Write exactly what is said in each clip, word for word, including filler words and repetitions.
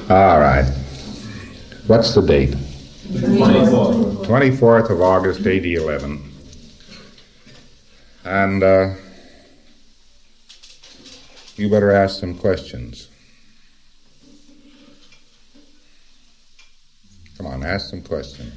All right. What's the date? twenty-fourth. twenty-fourth of August, A D eleven. And uh, you better ask some questions. Come on, ask some questions.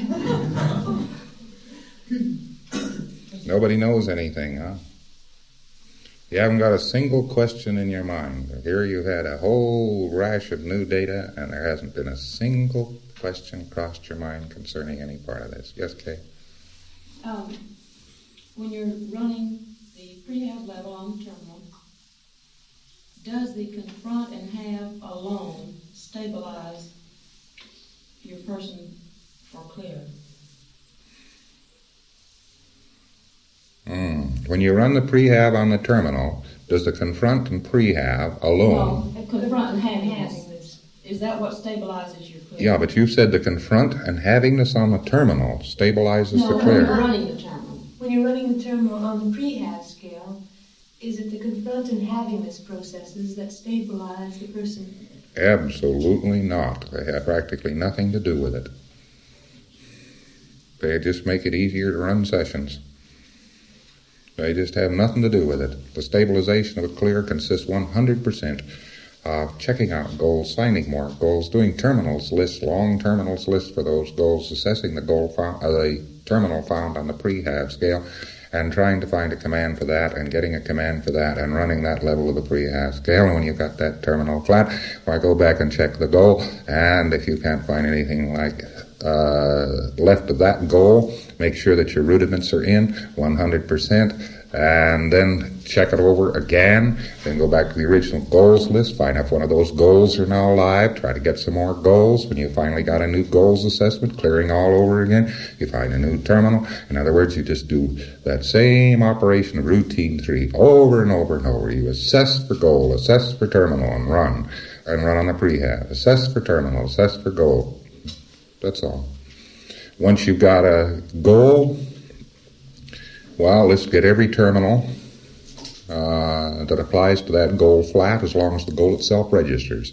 Nobody knows anything, huh? You haven't got a single question in your mind. Here you've had a whole rash of new data, and there hasn't been a single question crossed your mind concerning any part of this. Yes, Kay? Um, when you're running the prehab level on the terminal, does the confront and have alone stabilize your person for clear? Mm. When you run the prehab on the terminal, does the confront and prehab alone... No, confront and having this. Is that what stabilizes your clear? Yeah, but you said the confront and having this on the terminal stabilizes no, the clear. No, when you're running the terminal. When you're running the terminal on the prehab scale, is it the confront and having this processes that stabilize the person? Absolutely not. They have practically nothing to do with it. They just make it easier to run sessions. They just have nothing to do with it. The stabilization of a clear consists one hundred percent of checking out goals, finding more goals, doing terminals lists, long terminals lists for those goals, assessing the goal found, uh, the terminal found on the prehab scale, and trying to find a command for that, and getting a command for that, and running that level of the prehab scale. And when you've got that terminal flat, why, go back and check the goal, and if you can't find anything like uh, left of that goal, make sure that your rudiments are in one hundred percent, and then check it over again. Then go back to the original goals list, find out if one of those goals are now live, try to get some more goals. When you finally got a new goals assessment, clearing all over again, you find a new terminal. In other words, you just do that same operation of routine three over and over and over. You assess for goal, assess for terminal, and run. And run on the prehab. Assess for terminal, assess for goal. That's all. Once you've got a goal, well, let's get every terminal uh, that applies to that goal flat as long as the goal itself registers.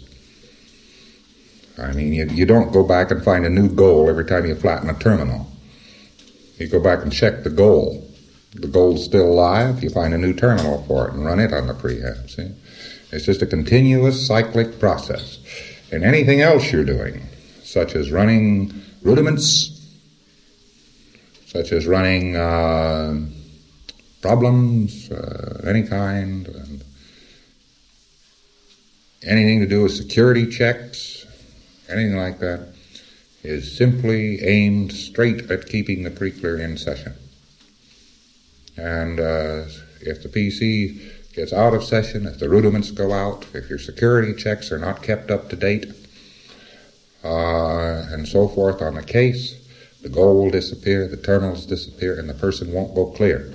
I mean, you, you don't go back and find a new goal every time you flatten a terminal. You go back and check the goal. The goal's still live, you find a new terminal for it and run it on the prehab, see? It's just a continuous cyclic process. And anything else you're doing, such as running rudiments, such as running uh, problems, uh, any kind, and anything to do with security checks, anything like that, is simply aimed straight at keeping the pre-clear in session. And uh, if the P C gets out of session, if the rudiments go out, if your security checks are not kept up to date, uh, and so forth on the case, the goal will disappear, the terminals disappear, and the person won't go clear.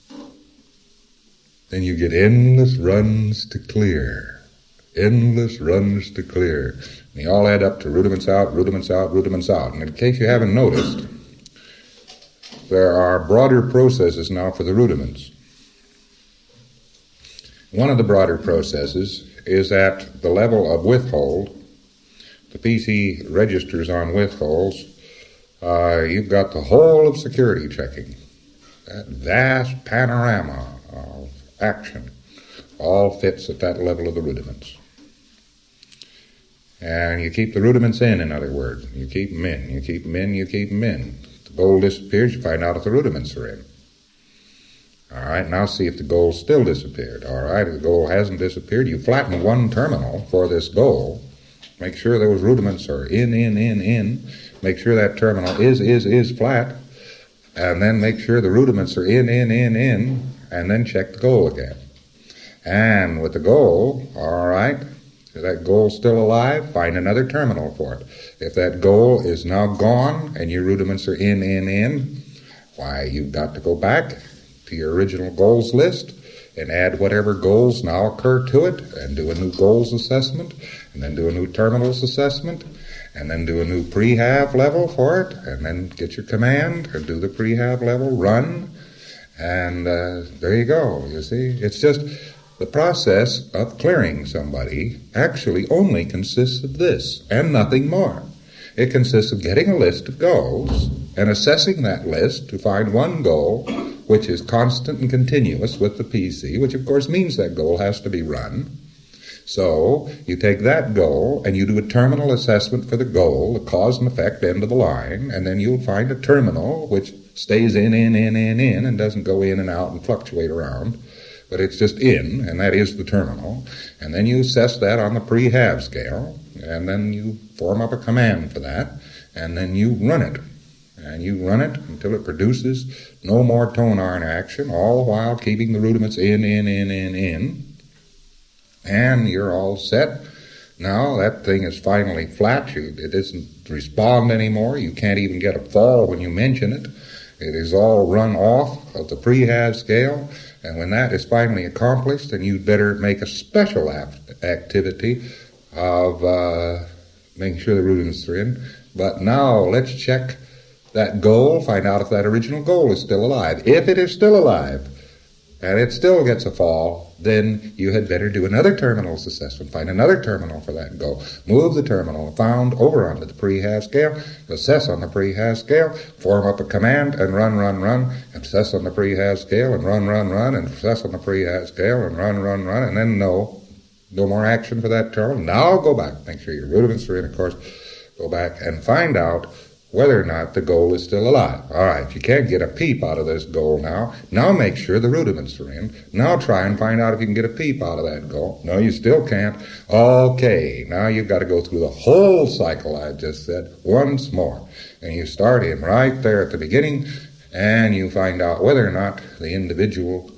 Then you get endless runs to clear. Endless runs to clear. And they all add up to rudiments out, rudiments out, rudiments out. And in case you haven't noticed, there are broader processes now for the rudiments. One of the broader processes is at the level of withhold. The P C registers on withholds. Uh, you've got the whole of security checking. That vast panorama of action all fits at that level of the rudiments. And you keep the rudiments in, in other words. You keep them in, you keep them in, you keep them in. If the goal disappears, you find out if the rudiments are in. All right, now see if the goal still disappeared. All right, if the goal hasn't disappeared, you flatten one terminal for this goal. Make sure those rudiments are in, in, in, in. Make sure that terminal is, is, is flat. And then make sure the rudiments are in, in, in, in. And then check the goal again. And with the goal, all right, if that goal's still alive, find another terminal for it. If that goal is now gone and your rudiments are in, in, in, why, you've got to go back to your original goals list and add whatever goals now occur to it and do a new goals assessment and then do a new terminals assessment and then do a new prehab level for it and then get your command and do the prehab level, run, and uh, there you go, you see. It's just The process of clearing somebody actually only consists of this and nothing more. It consists of getting a list of goals and assessing that list to find one goal which is constant and continuous with the P C, which of course means that goal has to be run. So you take that goal and you do a terminal assessment for the goal, the cause and effect end of the line, and then you'll find a terminal which stays in, in, in, in, in, and doesn't go in and out and fluctuate around, but it's just in, and that is the terminal. And then you assess that on the pre-have scale, and then you form up a command for that, and then you run it. And you run it until it produces no more tone arm action, all the while keeping the rudiments in, in, in, in, in. And you're all set. Now that thing is finally flat. You, it doesn't respond anymore. You can't even get a fall when you mention it. It is all run off of the pre-have scale. And when that is finally accomplished, then you'd better make a special act- activity of uh, making sure the rudiments are in. But now let's check that goal, find out if that original goal is still alive. If it is still alive, and it still gets a fall, then you had better do another terminals assessment, find another terminal for that goal, move the terminal found over onto the pre-have scale, assess on the pre-have scale, form up a command, and run, run, run, assess on the pre-have scale, and run, run, run, and assess on the pre-have scale, and run, run, run, and then no, no more action for that terminal. Now go back, make sure your rudiments are in, of course, go back and find out whether or not the goal is still alive. All right, you can't get a peep out of this goal now. Now make sure the rudiments are in. Now try and find out if you can get a peep out of that goal. No, you still can't. Okay, now you've got to go through the whole cycle I just said once more. And you start in right there at the beginning, and you find out whether or not the individual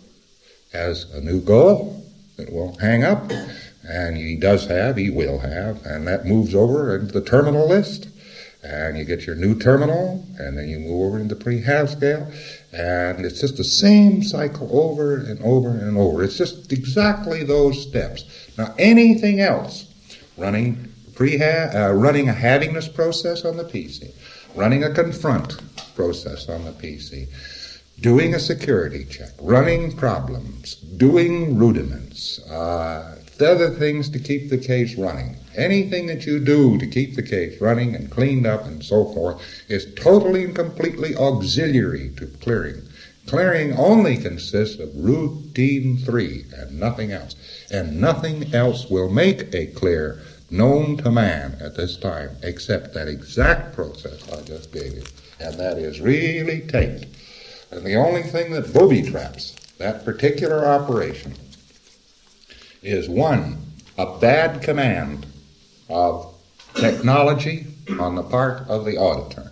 has a new goal that will hang up. And he does have, he will have, and that moves over into the terminal list. And you get your new terminal, and then you move over into the pre-have scale, and it's just the same cycle over and over and over. It's just exactly those steps. Now, anything else, running pre-have, uh, running a havingness process on the P C, running a confront process on the P C, doing a security check, running problems, doing rudiments, uh, the other things to keep the case running. Anything that you do to keep the case running and cleaned up and so forth is totally and completely auxiliary to clearing. Clearing only consists of routine three and nothing else. And nothing else will make a clear known to man at this time except that exact process I just gave you. And that is really taped. And the only thing that booby traps that particular operation is one, a bad command of technology on the part of the auditor.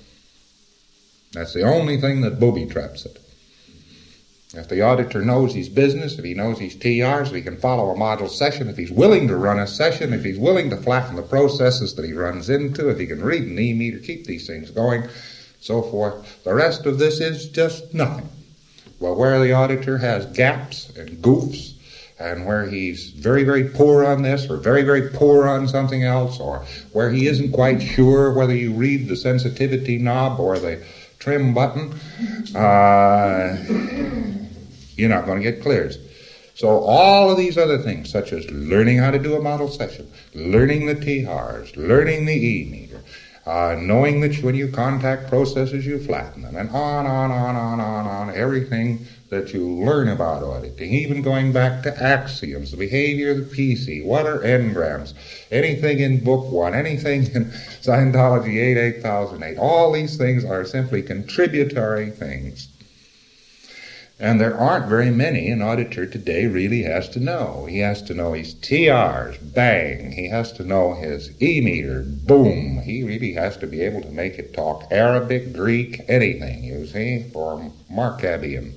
That's the only thing that booby traps it. If the auditor knows his business, if he knows his T Rs, if he can follow a model session, if he's willing to run a session, if he's willing to flatten the processes that he runs into, if he can read an e-meter, keep these things going, so forth, the rest of this is just nothing. Well, where the auditor has gaps and goofs, and where he's very, very poor on this, or very, very poor on something else, or where he isn't quite sure whether you read the sensitivity knob or the trim button, uh, you're not going to get clears. So all of these other things, such as learning how to do a model session, learning the T Rs, learning the e-meter, uh, knowing that when you contact processes, you flatten them, and on, on, on, on, on, on, everything that you learn about auditing, even going back to axioms, the behavior of the P C, what are engrams, anything in Book One, anything in Scientology eight, eight thousand eight, all these things are simply contributory things. And there aren't very many an auditor today really has to know. He has to know his T Rs, bang. He has to know his e-meter, boom. He really has to be able to make it talk Arabic, Greek, anything, you see, for Markabian.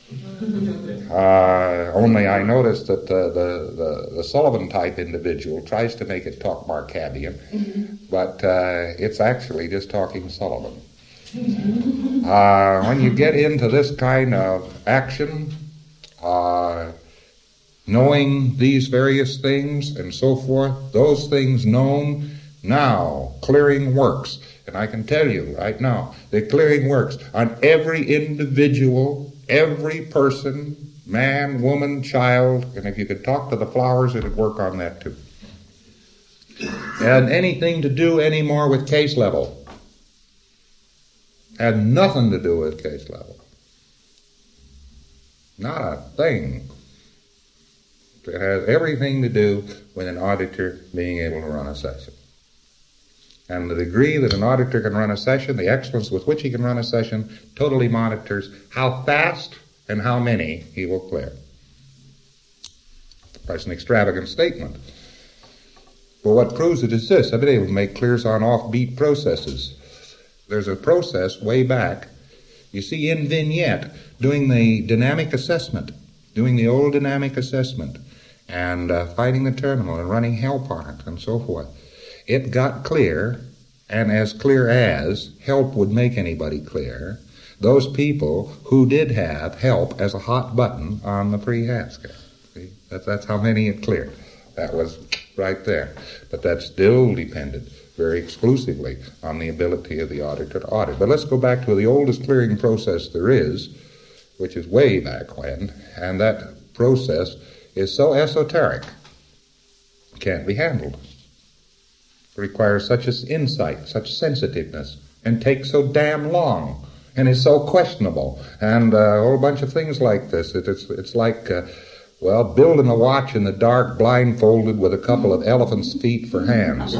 Uh, only I noticed that the, the, the, the Sullivan type individual tries to make it talk Markabian, mm-hmm. but uh, it's actually just talking Sullivan. Uh, when you get into this kind of action, uh, knowing these various things and so forth, those things known, now clearing works. And I can tell you right now, the clearing works on every individual, every person Man, woman, child, and if you could talk to the flowers, it'd work on that too. Had anything to do anymore with case level. Had nothing to do with case level. Not a thing. It has everything to do with an auditor being able to run a session. And the degree that an auditor can run a session, the excellence with which he can run a session, totally monitors how fast and how many he will clear. That's an extravagant statement. But what proves it is this: I've been able to make clears on offbeat processes. There's a process way back. You see in Vignette, doing the dynamic assessment, doing the old dynamic assessment, and uh, finding the terminal and running help on it and so forth. It got clear, and as clear as help would make anybody clear, those people who did have help as a hot button on the pre-half scale. See? That's, that's how many it cleared. That was right there. But that still depended very exclusively on the ability of the auditor to audit. But let's go back to the oldest clearing process there is, which is way back when, and that process is so esoteric, it can't be handled. It requires such as insight, such sensitiveness, and takes so damn long, and is so questionable, and uh, a whole bunch of things like this. It, it's, it's like, uh, well, building a watch in the dark, blindfolded, with a couple of elephant's feet for hands.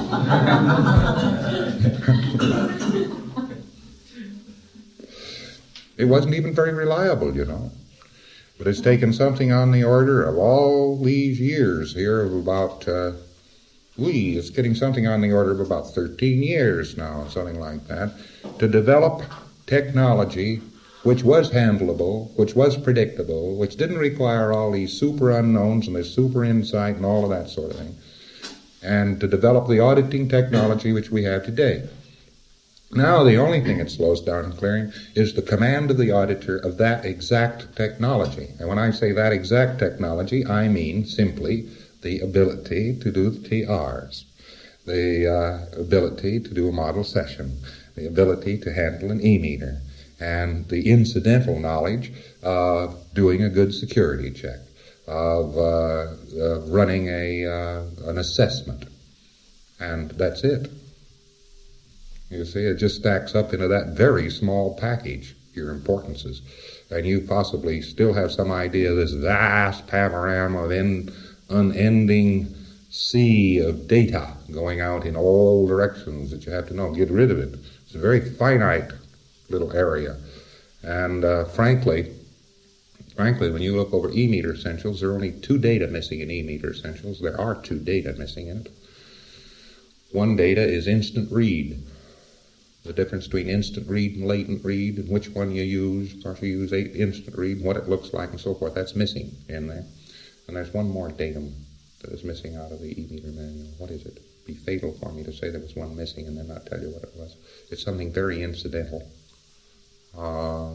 It wasn't even very reliable, you know. But it's taken something on the order of all these years here of about... Uh, We, it's getting something on the order of about thirteen years now, something like that, to develop technology which was handleable, which was predictable, which didn't require all these super unknowns and this super insight and all of that sort of thing, and to develop the auditing technology which we have today. Now the only thing that slows down clearing is the command of the auditor of that exact technology. And when I say that exact technology, I mean simply the ability to do the T Rs, the uh, ability to do a model session, the ability to handle an E-meter, and the incidental knowledge of doing a good security check, of uh, uh, running a uh, an assessment, and that's it. You see, it just stacks up into that very small package, your importances, and you possibly still have some idea of this vast panorama of in unending sea of data going out in all directions that you have to know. Get rid of it. It's a very finite little area. And uh, frankly, frankly, when you look over E-meter essentials, there are only two data missing in E-meter essentials. There are two data missing in it. One data is instant read. The difference between instant read and latent read, and which one you use, of course you use instant read, what it looks like and so forth, that's missing in there. And there's one more datum that is missing out of the E-meter manual. What is it? It'd be fatal for me to say there was one missing and then not tell you what it was. It's something very incidental. Uh,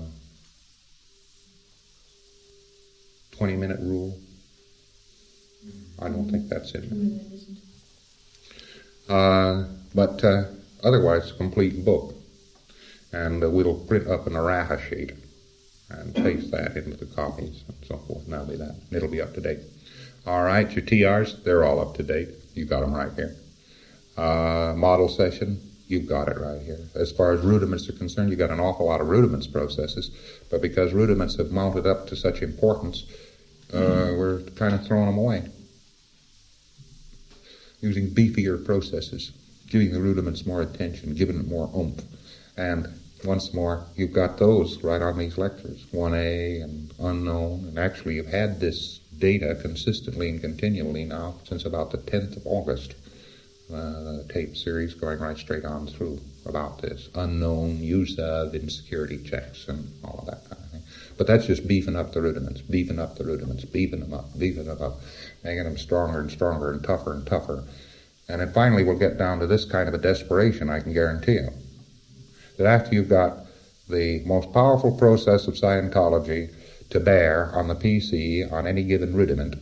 twenty-minute rule. I don't think that's in there. Uh, but uh, otherwise, a complete book. And uh, we'll print up an errata sheet and paste that into the copies and so forth, and that'll be that. It'll be up to date. All right, your T Rs, they're all up to date. You got them right here. Uh, model session, you've got it right here. As far as rudiments are concerned, you've got an awful lot of rudiments processes, but because rudiments have mounted up to such importance, uh, mm-hmm. we're kind of throwing them away. Using beefier processes, giving the rudiments more attention, giving it more oomph, and once more, you've got those right on these lectures, one A and unknown, and actually you've had this data consistently and continually now since about the tenth of August, uh, tape series going right straight on through about this unknown use of insecurity checks and all of that kind of thing. But that's just beefing up the rudiments, beefing up the rudiments, beefing them up, beefing them up, making them stronger and stronger and tougher and tougher. And then finally we'll get down to this kind of a desperation, I can guarantee you. That after you've got the most powerful process of Scientology to bear on the P C on any given rudiment,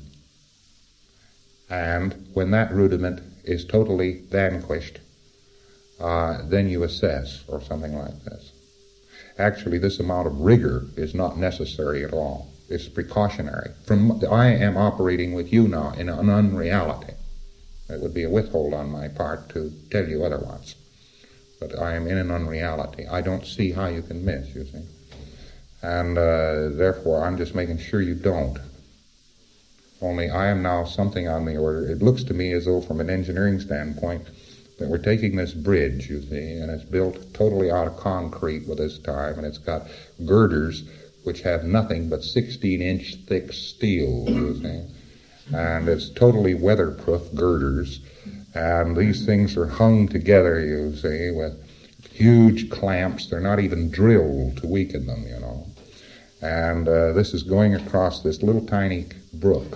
and when that rudiment is totally vanquished, uh, then you assess, or something like this. Actually, this amount of rigor is not necessary at all. It's precautionary. From I am operating with you now in an unreality. It would be a withhold on my part to tell you otherwise. But I am in an unreality. I don't see how you can miss, you see. And uh, therefore, I'm just making sure you don't. Only I am now something on the order. It looks to me as though, from an engineering standpoint, that we're taking this bridge, you see, and it's built totally out of concrete with this time, and it's got girders which have nothing but sixteen-inch thick steel, you see. And it's totally weatherproof girders. And these things are hung together, you see, with huge clamps. They're not even drilled to weaken them, you know. And uh, this is going across this little tiny brook.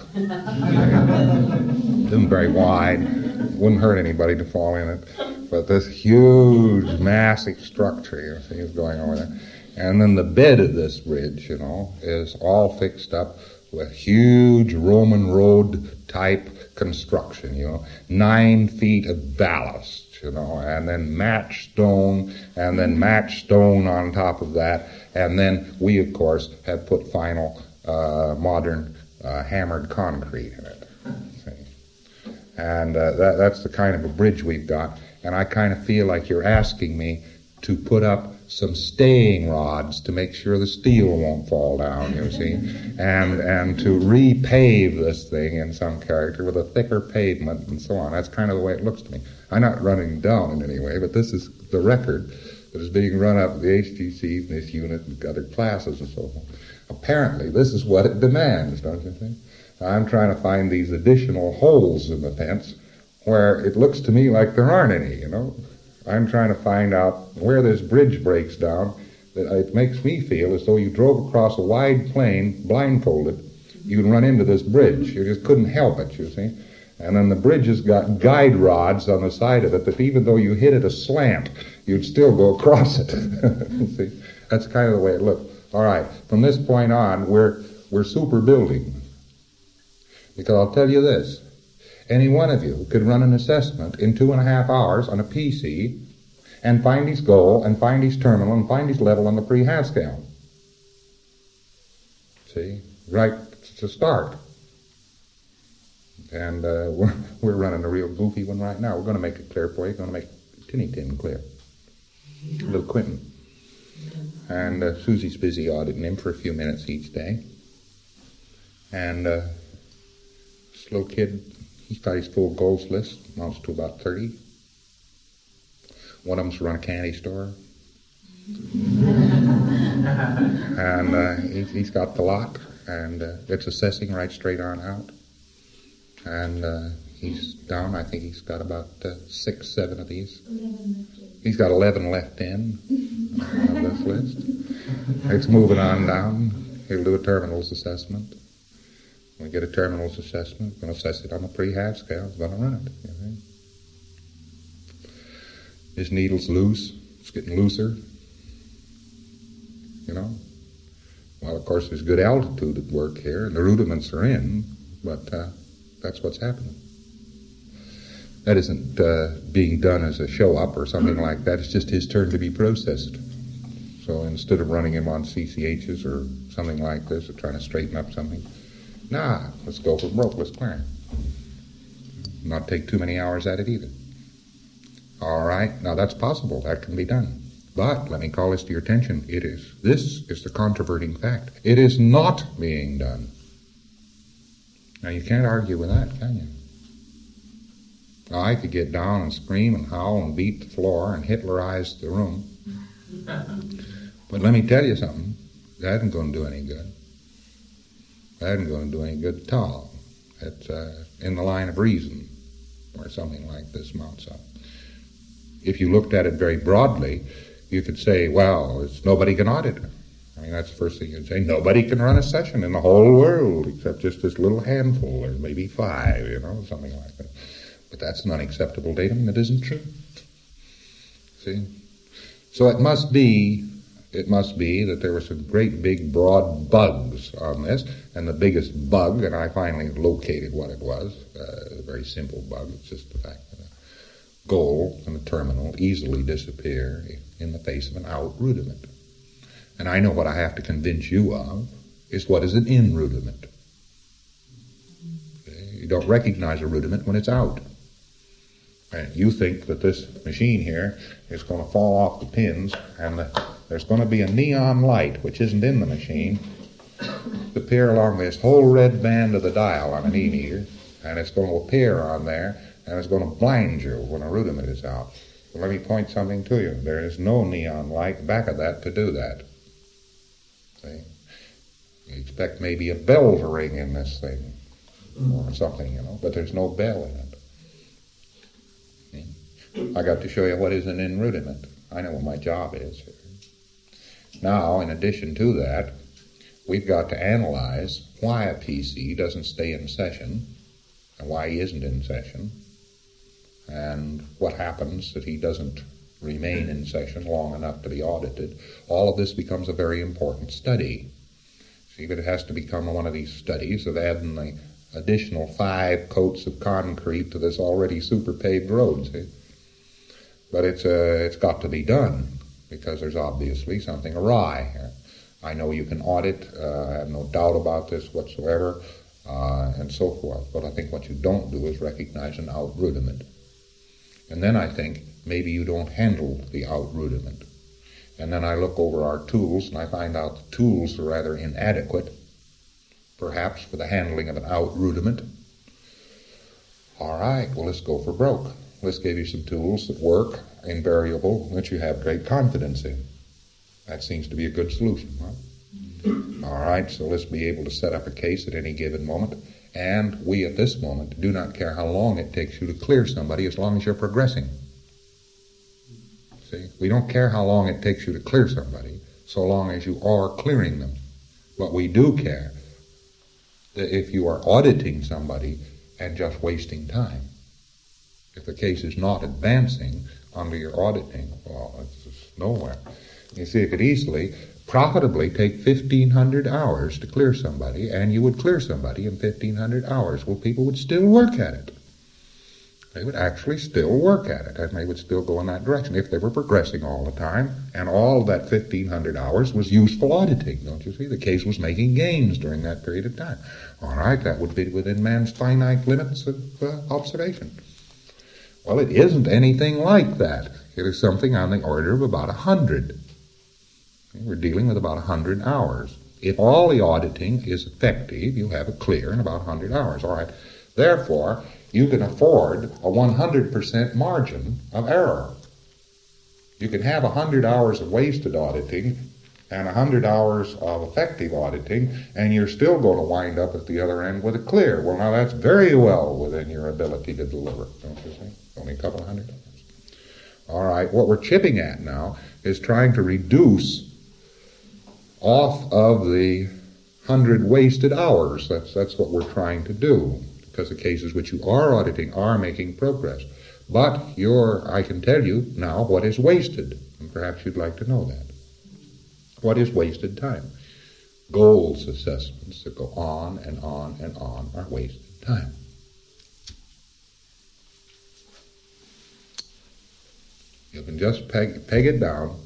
It isn't very wide. Wouldn't hurt anybody to fall in it. But this huge, massive structure, you see, is going over there. And then the bed of this bridge, you know, is all fixed up with huge Roman road type construction, you know, nine feet of ballast, you know, and then match stone, and then match stone on top of that, and then we, of course, have put final uh, modern uh, hammered concrete in it. See? And uh, that, that's the kind of a bridge we've got, and I kind of feel like you're asking me to put up some staying rods to make sure the steel won't fall down, you see, and and to repave this thing in some character with a thicker pavement and so on. That's kind of the way it looks to me. I'm not running down in any way, but this is the record that is being run up at the H T C, this unit, and other classes and so forth. Apparently, this is what it demands, don't you think? I'm trying to find these additional holes in the fence where it looks to me like there aren't any, you know. I'm trying to find out where this bridge breaks down. That it makes me feel as though you drove across a wide plain, blindfolded. You'd run into this bridge. You just couldn't help it, you see. And then the bridge has got guide rods on the side of it that even though you hit it aslant, you'd still go across it. See, that's kind of the way it looks. All right, from this point on, we're we're super building. Because I'll tell you this. Any one of you could run an assessment in two and a half hours on a P C and find his goal and find his terminal and find his level on the pre-half scale. See? Right to start. And uh, we're, we're running a real goofy one right now. We're going to make it clear for you. We're going to make tinny tin clear. Little Quentin. And uh, Susie's busy auditing him for a few minutes each day. And uh, slow kid, he's got his full goals list, amounts to about thirty. One of them's to run a candy store. and uh, he's, he's got the lot, and uh, it's assessing right straight on out. And uh, he's down, I think he's got about uh, six, seven of these. He's got eleven left in on this list. It's moving on down. He'll do a terminals assessment. When we get a terminals assessment, we're going to assess it on the pre-half scale. We're going to run it. You know? His needle's loose. It's getting looser. You know? Well, of course, there's good altitude at work here, and the rudiments are in, but uh, that's what's happening. That isn't uh, being done as a show-up or something like that. It's just his turn to be processed. So instead of running him on C C Hs or something like this, or trying to straighten up something, nah, let's go for rokeless clearing. Not take too many hours at it either. All right, now that's possible. That can be done. But let me call this to your attention. It is. This is the controverting fact. It is not being done. Now you can't argue with that, can you? Now, I could get down and scream and howl and beat the floor and Hitlerize the room. But let me tell you something. That isn't going to do any good. That isn't going to do any good at all. It's uh, in the line of reason, or something like this mounts up. If you looked at it very broadly, you could say, well, it's nobody can audit it. I mean, that's the first thing you'd say. Nobody can run a session in the whole world except just this little handful, or maybe five, you know, something like that. But that's an unacceptable datum. That isn't true. See? So it must be, it must be that there were some great big broad bugs on this, and the biggest bug, and I finally located what it was, uh, a very simple bug. It's just the fact that a goal and a terminal easily disappear in the face of an out rudiment. And I know what I have to convince you of. is what is an in rudiment. Okay? You don't recognize a rudiment when it's out. And you think that this machine here is going to fall off the pins, and the, there's going to be a neon light, which isn't in the machine, to appear along this whole red band of the dial on an e-meter, and it's going to appear on there, and it's going to blind you when a rudiment is out. Well, let me point something to you. There is no neon light back of that to do that. See? You expect maybe a bell to ring in this thing, or something, you know, but there's no bell in it. I got to show you what is an in rudiment. I know what my job is. Now, in addition to that, we've got to analyze why a P C doesn't stay in session and why he isn't in session, and what happens that he doesn't remain in session long enough to be audited. All of this becomes a very important study. See, but it has to become one of these studies of adding the additional five coats of concrete to this already super paved road, see? But it's uh, it's got to be done, because there's obviously something awry here. I know you can audit, uh, I have no doubt about this whatsoever, uh, and so forth. But I think what you don't do is recognize an out rudiment. And then I think maybe you don't handle the out rudiment. And then I look over our tools, and I find out the tools are rather inadequate, perhaps for the handling of an out rudiment. All right, well, let's go for broke. Let's give you some tools that work, invariable, that you have great confidence in. That seems to be a good solution, huh? All right, so let's be able to set up a case at any given moment, and we at this moment do not care how long it takes you to clear somebody as long as you're progressing. See, we don't care how long it takes you to clear somebody so long as you are clearing them. But we do care that if you are auditing somebody and just wasting time. If the case is not advancing under your auditing, well, it's just nowhere. You see, it could easily, profitably take fifteen hundred hours to clear somebody, and you would clear somebody in fifteen hundred hours. Well, people would still work at it. They would actually still work at it, and they would still go in that direction if they were progressing all the time, and all of that fifteen hundred hours was useful auditing, don't you see? The case was making gains during that period of time. All right, that would be within man's finite limits of uh, observation. Well, it isn't anything like that. It is something on the order of about a hundred. We're dealing with about a hundred hours. If all the auditing is effective, you'll have it clear in about a hundred hours. All right. Therefore, you can afford a one hundred percent margin of error. You can have a hundred hours of wasted auditing and a hundred hours of effective auditing, and you're still going to wind up at the other end with a clear. Well, now that's very well within your ability to deliver, don't you see? Only a couple of hundred dollars. All right, what we're chipping at now is trying to reduce off of the hundred wasted hours. That's that's what we're trying to do, because the cases which you are auditing are making progress. But you're, I can tell you now what is wasted, and perhaps you'd like to know that. What is wasted time? Goals assessments that go on and on and on are wasted time. You can just peg, peg it down.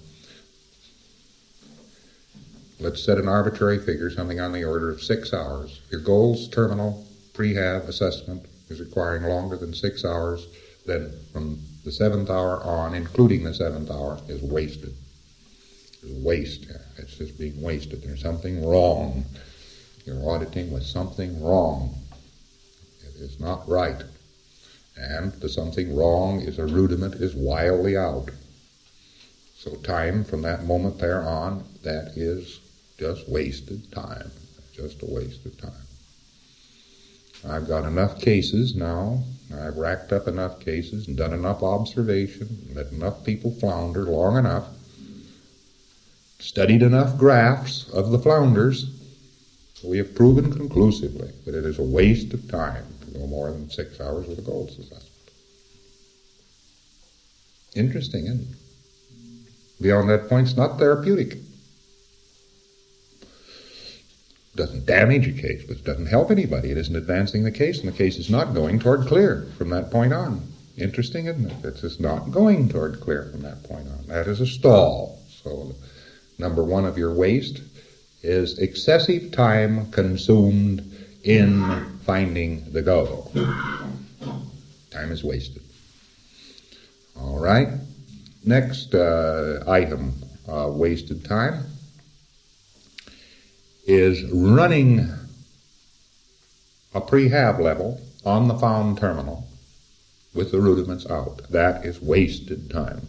Let's set an arbitrary figure, something on the order of six hours. Your goals terminal prehab assessment is requiring longer than six hours, then from the seventh hour on, including the seventh hour, is wasted. It's waste. It's just being wasted. There's something wrong. You're auditing with something wrong. It is not right. And the something wrong is a rudiment is wildly out. So time from that moment there on, that is just wasted time. Just a waste of time. I've got enough cases now. I've racked up enough cases and done enough observation, let enough people flounder long enough, studied enough graphs of the flounders. We have proven conclusively that it is a waste of time to go more than six hours with a goals assessment. Interesting, isn't it? Beyond that point, it's not therapeutic. It doesn't damage a case, but it doesn't help anybody. It isn't advancing the case, and the case is not going toward clear from that point on. Interesting, isn't it? It's just not going toward clear from that point on. That is a stall. So number one of your waste is excessive time consumed in finding the goal. Time is wasted. All right. Next uh, item, uh, wasted time, is running a prehab level on the found terminal with the rudiments out. That is wasted time.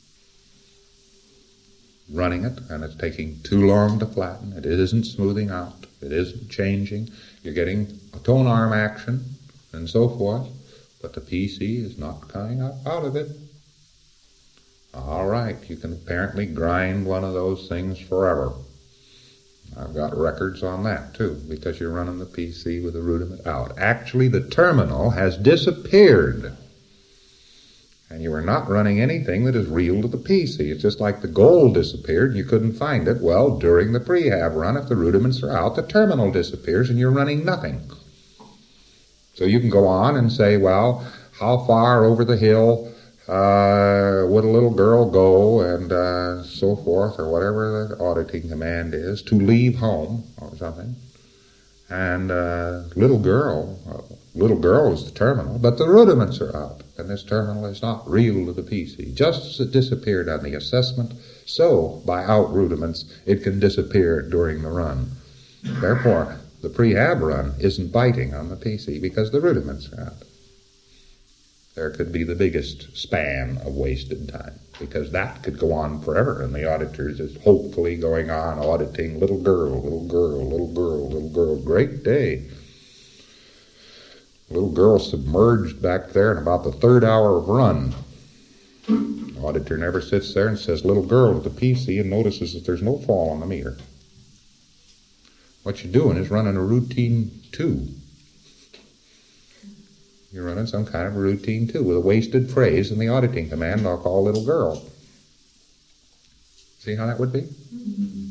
Running it, and it's taking too long to flatten. It isn't smoothing out. It isn't changing. You're getting a tone arm action and so forth, but the P C is not coming up out of it. All right, you can apparently grind one of those things forever. I've got records on that too, because you're running the P C with the rudiment out. Actually, the terminal has disappeared, and you are not running anything that is real to the P C. It's just like the goal disappeared and you couldn't find it. Well, during the prehab run, if the rudiments are out, the terminal disappears and you're running nothing. So you can go on and say, well, how far over the hill uh, would a little girl go, and uh, so forth, or whatever the auditing command is, to leave home or something. And uh, little girl, uh, little girl is the terminal, but the rudiments are out, and this terminal is not real to the P C. Just as it disappeared on the assessment, so by out rudiments it can disappear during the run. Therefore, the prehab run isn't biting on the P C because the rudiments are out. There could be the biggest span of wasted time, because that could go on forever, and the auditor is just hopefully going on auditing little girl, little girl, little girl, little girl. Great day. Little girl submerged back there in about the third hour of run. The auditor never sits there and says little girl at the P C and notices that there's no fall on the meter. What you're doing is running a routine two. You're running some kind of a routine two with a wasted phrase in the auditing command I'll call little girl. See how that would be? Mm-hmm.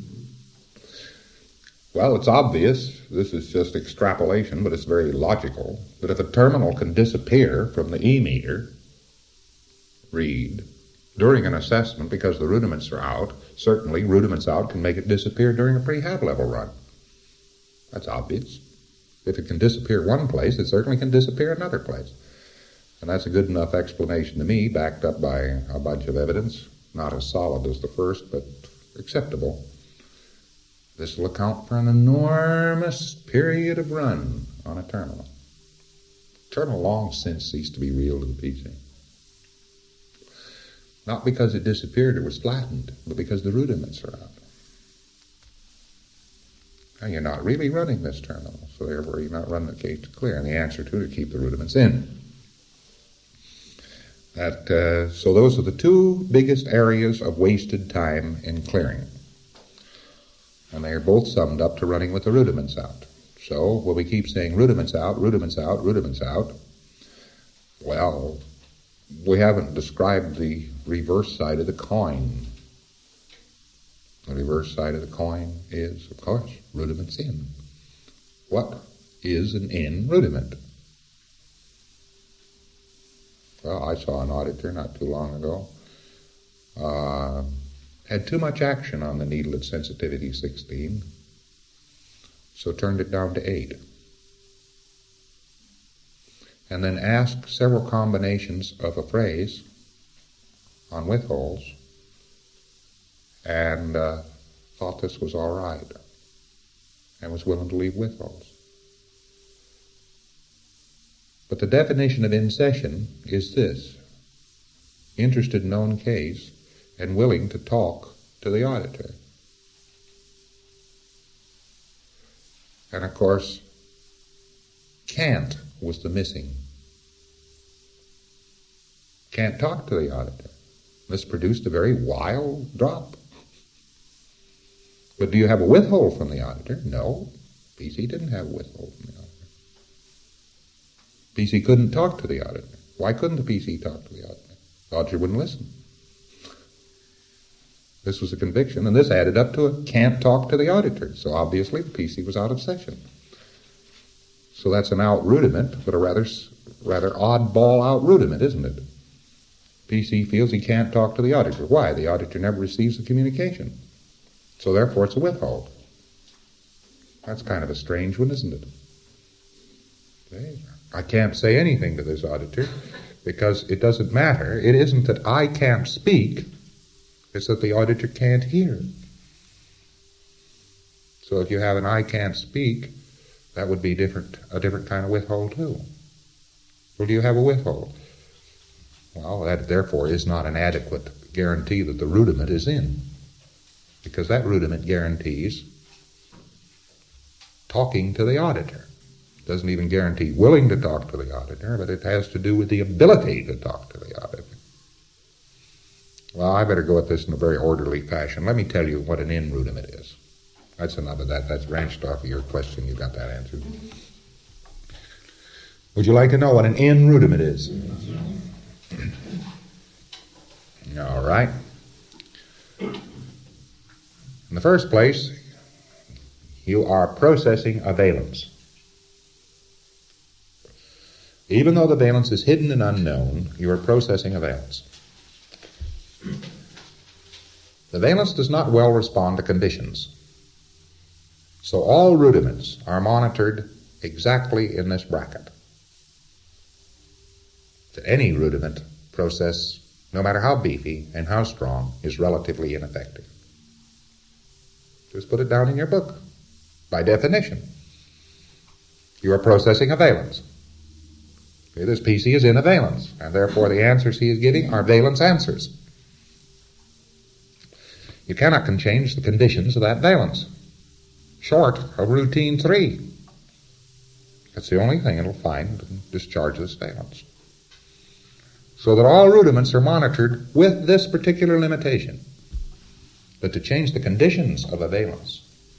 Well, it's obvious. This is just extrapolation, but it's very logical. That if a terminal can disappear from the E-meter read during an assessment because the rudiments are out, certainly rudiments out can make it disappear during a prehab level run. That's obvious. If it can disappear one place, it certainly can disappear another place. And that's a good enough explanation to me, backed up by a bunch of evidence, not as solid as the first, but acceptable. This will account for an enormous period of run on a terminal. Terminal long since ceased to be real to the P C. Not because it disappeared or was flattened, but because the rudiments are out. Now, you're not really running this terminal, so therefore you're not running the case to clear. And the answer to it is to keep the rudiments in. That, uh, so those are the two biggest areas of wasted time in clearing. And they are both summed up to running with the rudiments out. So, when we keep saying rudiments out, rudiments out, rudiments out, well, we haven't described the reverse side of the coin. The reverse side of the coin is, of course, rudiments in. What is an in rudiment? Well, I saw an auditor not too long ago. Uh, had too much action on the needle at sensitivity sixteen, so turned it down to eight. And then asked several combinations of a phrase on withholds, and uh, thought this was all right, and was willing to leave withholds. But the definition of in session is this: interested in known case and willing to talk to the auditor. And of course, can't was the missing. Can't talk to the auditor. This produced a very wild drop. But do you have a withhold from the auditor? No. P C didn't have a withhold from the auditor. P C couldn't talk to the auditor. Why couldn't the P C talk to the auditor? The auditor wouldn't listen. This was a conviction, and this added up to a can't talk to the auditor. So obviously the P C was out of session. So that's an out rudiment, but a rather, rather oddball out rudiment, isn't it? P C feels he can't talk to the auditor. Why? The auditor never receives the communication. So therefore it's a withhold. That's kind of a strange one, isn't it? Okay. I can't say anything to this auditor because it doesn't matter. It isn't that I can't speak, it's that the auditor can't hear. So if you have an I can't speak, that would be different, a different kind of withhold too. Well, do you have a withhold? Well, that therefore is not an adequate guarantee that the rudiment is in, because that rudiment guarantees talking to the auditor. It doesn't even guarantee willing to talk to the auditor, but it has to do with the ability to talk to the auditor. Well, I better go at this in a very orderly fashion. Let me tell you what an in rudiment is. That's enough of that. That's branched off of your question. You got that answered. Would you like to know what an in rudiment is? All right. In the first place, you are processing a valence. Even though the valence is hidden and unknown, you are processing a valence. The valence does not well respond to conditions. So all rudiments are monitored exactly in this bracket. That any rudiment process, no matter how beefy and how strong, is relatively ineffective. Just put it down in your book. By definition, you are processing a valence. Okay, this P C is in a valence, and therefore the answers he is giving are valence answers. You cannot change the conditions of that valence, short of routine three. That's the only thing it'll find and discharge this valence. So that all rudiments are monitored with this particular limitation, that to change the conditions of a valence,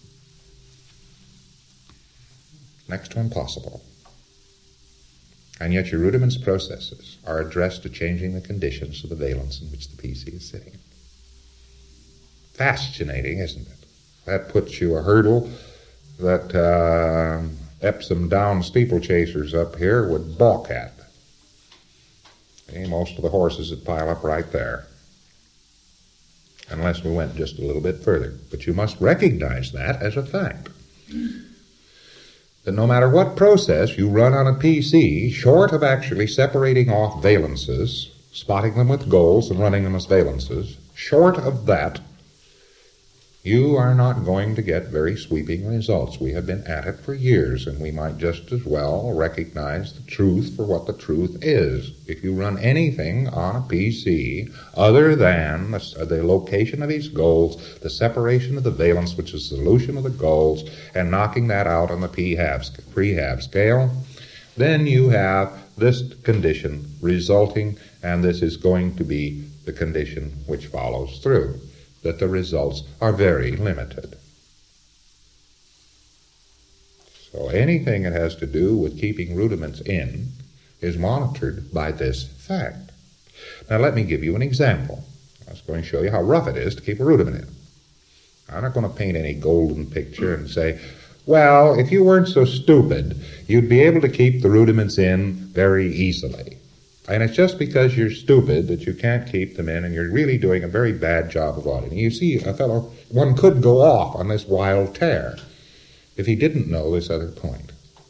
next to impossible. And yet your rudiments processes are addressed to changing the conditions of the valence in which the P C is sitting. Fascinating, isn't it? That puts you a hurdle that uh, Epsom Down steeplechasers up here would balk at. Okay, most of the horses would pile up right there, unless we went just a little bit further. But you must recognize that as a fact. That no matter what process you run on a P C, short of actually separating off valences, spotting them with goals and running them as valences, short of that, you are not going to get very sweeping results. We have been at it for years, and we might just as well recognize the truth for what the truth is. If you run anything on a P C other than the, the location of its goals, the separation of the valence, which is the solution of the goals, and knocking that out on the prehab scale, then you have this condition resulting, and this is going to be the condition which follows through, that the results are very limited. So anything that has to do with keeping rudiments in is monitored by this fact. Now let me give you an example. I was going to show you how rough it is to keep a rudiment in. I'm not going to paint any golden picture and say, well, if you weren't so stupid, you'd be able to keep the rudiments in very easily. And it's just because you're stupid that you can't keep them in, and you're really doing a very bad job of auditing. You see, a fellow, one could go off on this wild tear if he didn't know this other point.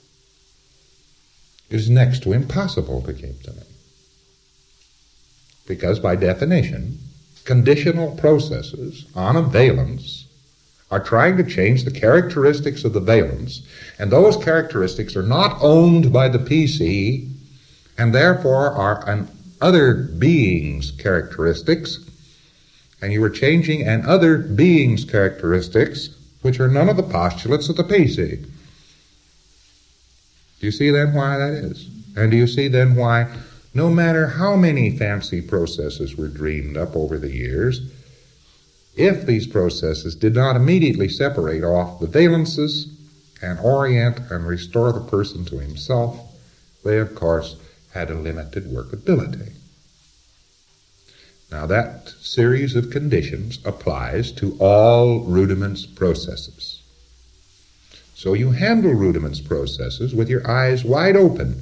It is next to impossible to keep them in. Because by definition, conditional processes on a valence are trying to change the characteristics of the valence, and those characteristics are not owned by the P C, and therefore are an other being's characteristics, and you are changing an other being's characteristics, which are none of the postulates of the P C. Do you see then why that is? And do you see then why, no matter how many fancy processes were dreamed up over the years, if these processes did not immediately separate off the valences and orient and restore the person to himself, they of course had a limited workability. Now that series of conditions applies to all rudiments processes. So you handle rudiments processes with your eyes wide open,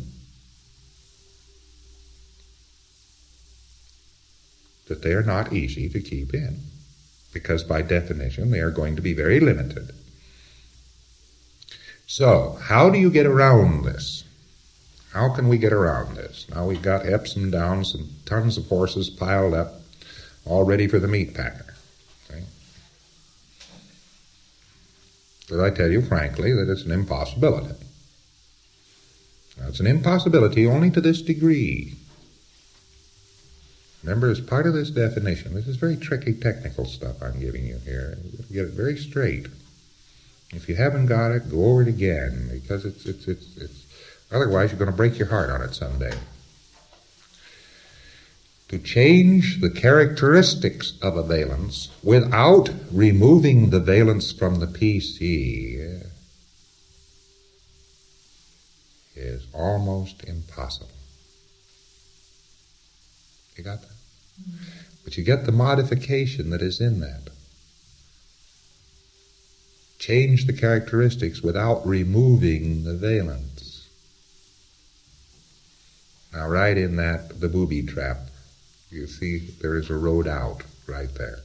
that they are not easy to keep in, because by definition they are going to be very limited. So, how do you get around this? How can we get around this? Now we've got ups and downs and tons of horses piled up, all ready for the meat packer. Okay? But I tell you frankly that it's an impossibility. Now, it's an impossibility only to this degree. Remember, as part of this definition, this is very tricky technical stuff I'm giving you here. Get it very straight. If you haven't got it, go over it again, because it's it's it's it's. Otherwise, you're going to break your heart on it someday. To change the characteristics of a valence without removing the valence from the P C is almost impossible. You got that? Mm-hmm. But you get the modification that is in that. Change the characteristics without removing the valence. Now, right in that, the booby trap, you see there is a road out right there.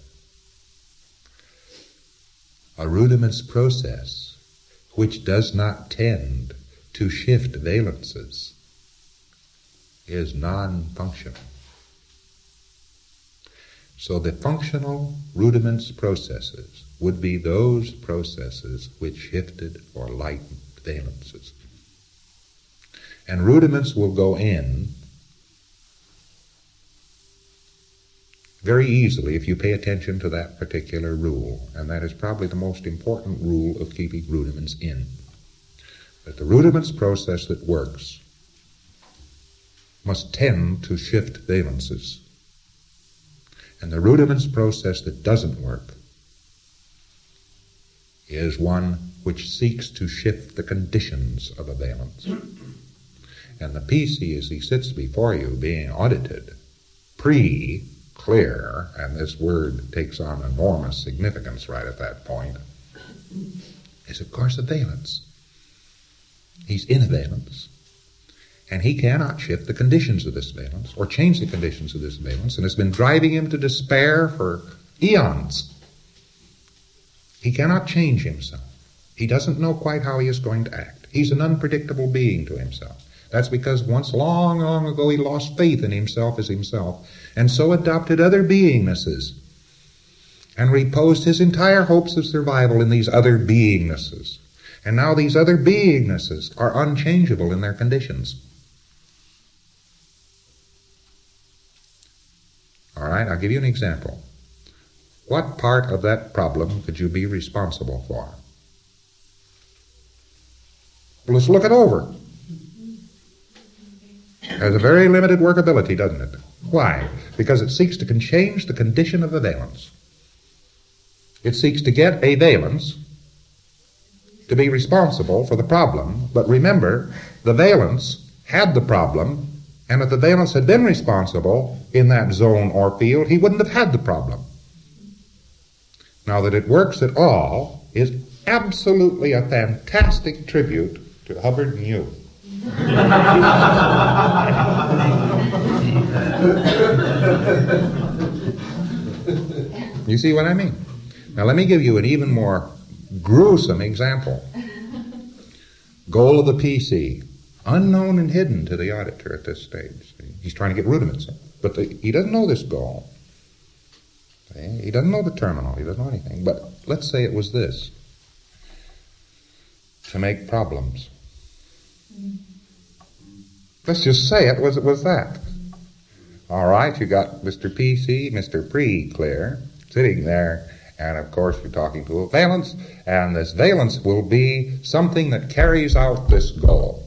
A rudiments process which does not tend to shift valences is non-functional. So the functional rudiments processes would be those processes which shifted or lightened valences. And rudiments will go in very easily if you pay attention to that particular rule. And that is probably the most important rule of keeping rudiments in. That the rudiments process that works must tend to shift valences. And the rudiments process that doesn't work is one which seeks to shift the conditions of a valence. And the P C, as he sits before you being audited, pre-clear, and this word takes on enormous significance right at that point, is of course a valence. He's in a valence. And he cannot shift the conditions of this valence or change the conditions of this valence, and it's been driving him to despair for eons. He cannot change himself. He doesn't know quite how he is going to act. He's an unpredictable being to himself. That's because once long, long ago he lost faith in himself as himself, and so adopted other beingnesses, and reposed his entire hopes of survival in these other beingnesses. And now these other beingnesses are unchangeable in their conditions. All right, I'll give you an example. What part of that problem could you be responsible for? Well, let's look it over. It has a very limited workability, doesn't it? Why? Because it seeks to change the condition of a valence. It seeks to get a valence to be responsible for the problem, but remember, the valence had the problem, and if the valence had been responsible in that zone or field, he wouldn't have had the problem. Now, that it works at all is absolutely a fantastic tribute to Hubbard and you. You see what I mean? Now, let me give you an even more gruesome example. Goal of the P C. Unknown and hidden to the auditor at this stage. He's trying to get rudiments, but the, he doesn't know this goal. He doesn't know the terminal. He doesn't know anything. But let's say it was this. To make problems. Let's just say it was, it was that. All right, you got Mister P C, Mister Pre-Clear, sitting there, and of course you're talking to a valence, and this valence will be something that carries out this goal.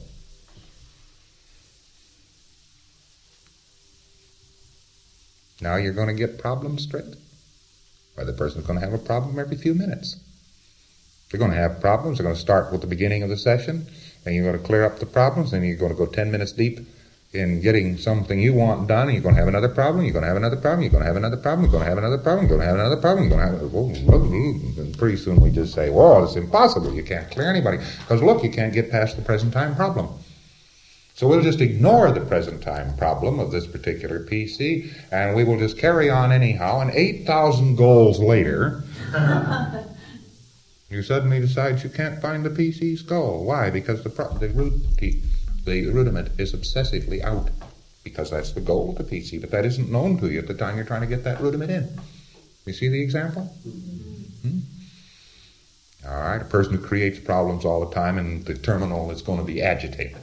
Now you're going to get problems straight. Or the person's going to have a problem every few minutes. They're going to have problems. They're going to start with the beginning of the session, and you're going to clear up the problems, and you're going to go ten minutes deep in getting something you want done, and you're going to have another problem, you're going to have another problem, you're going to have another problem, you're going to have another problem, you're going to have another problem, you're going to have... Oh, and pretty soon we just say, whoa, it's impossible. You can't clear anybody. Because look, you can't get past the present time problem. So we'll just ignore the present time problem of this particular P C, and we will just carry on anyhow, and eight thousand goals later, You suddenly decide you can't find the P C skull. Why? Because the pro- the, root, the rudiment is obsessively out. Because that's the goal of the P C, but that isn't known to you at the time you're trying to get that rudiment in. You see the example? Hmm? All right, a person who creates problems all the time, and the terminal is going to be agitated.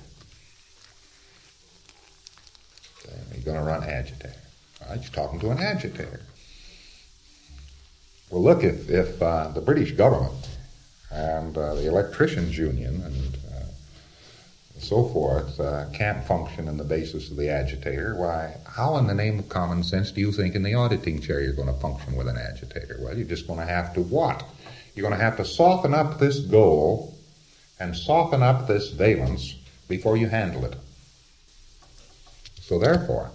You're going to run agitator. All right, you're talking to an agitator. Well, look, if, if uh, the British government and uh, the electricians union and uh, so forth uh, can't function on the basis of the agitator, why, how in the name of common sense do you think in the auditing chair you're going to function with an agitator? Well, you're just going to have to what? You're going to have to soften up this goal and soften up this valence before you handle it. So therefore,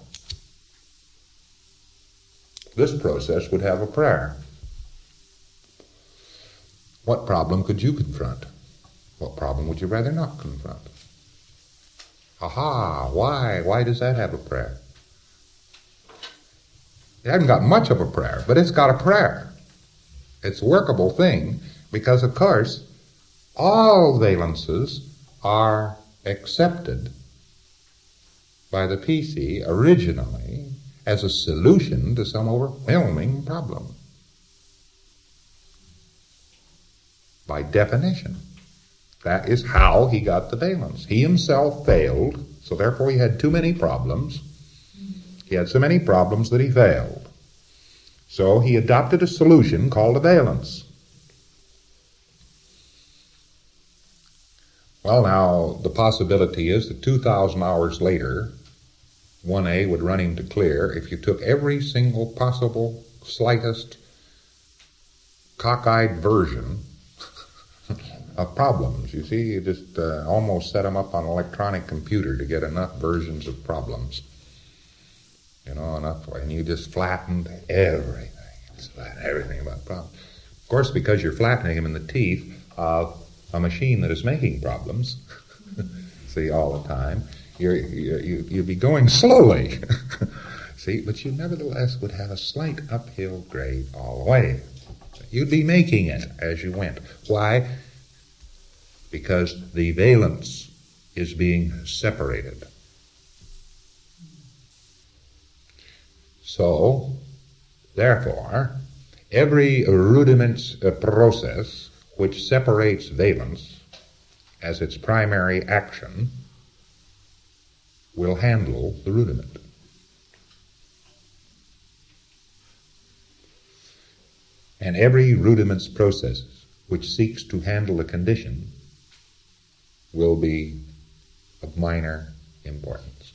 this process would have a prayer. What problem could you confront? What problem would you rather not confront? Aha, why? Why does that have a prayer? It hasn't got much of a prayer, but it's got a prayer. It's a workable thing because, of course, all valences are accepted by the P C originally as a solution to some overwhelming problem. By definition. That is how he got the valence. He himself failed, so therefore he had too many problems. He had so many problems that he failed. So he adopted a solution called a valence. Well, now, the possibility is that two thousand hours later, one A would run into clear if you took every single possible, slightest, cockeyed version of problems. You see, you just uh, almost set them up on an electronic computer to get enough versions of problems. You know, enough, and you just flattened everything. Just flattened everything about problems. Of course, because you're flattening them in the teeth of a machine that is making problems, see, all the time, you're, you, you, you'd be going slowly. See, but you nevertheless would have a slight uphill grade all the way. You'd be making it as you went. Why? Because the valence is being separated. So, therefore, every rudiment uh, process which separates valence as its primary action will handle the rudiment. And every rudiment's process which seeks to handle a condition will be of minor importance.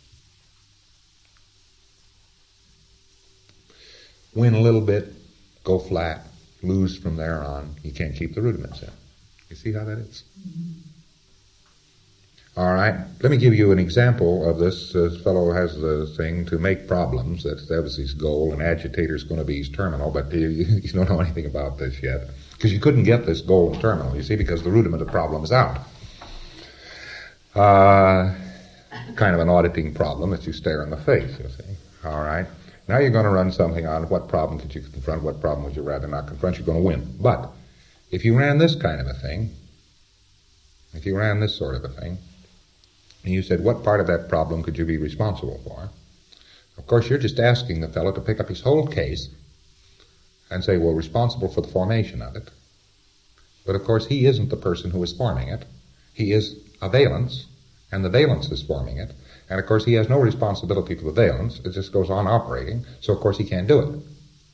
Win a little bit, go flat, lose from there on. You can't keep the rudiments in. You see how that is? Mm-hmm. All right, let me give you an example of this. This fellow has the thing to make problems. That's, that was his goal. An agitator's going to be his terminal, but you, you don't know anything about this yet. Because you couldn't get this goal and terminal, you see, because the rudiment of the problem is out. Uh, kind of an auditing problem that you stare in the face, you see. All right. Now you're going to run something on what problem could you confront, what problem would you rather not confront, you're going to win. But if you ran this kind of a thing, if you ran this sort of a thing, and you said, what part of that problem could you be responsible for? Of course, you're just asking the fellow to pick up his whole case and say, well, responsible for the formation of it. But of course, he isn't the person who is forming it. He is a valence, and the valence is forming it. And of course, he has no responsibility for the valence. It just goes on operating. So of course, he can't do it.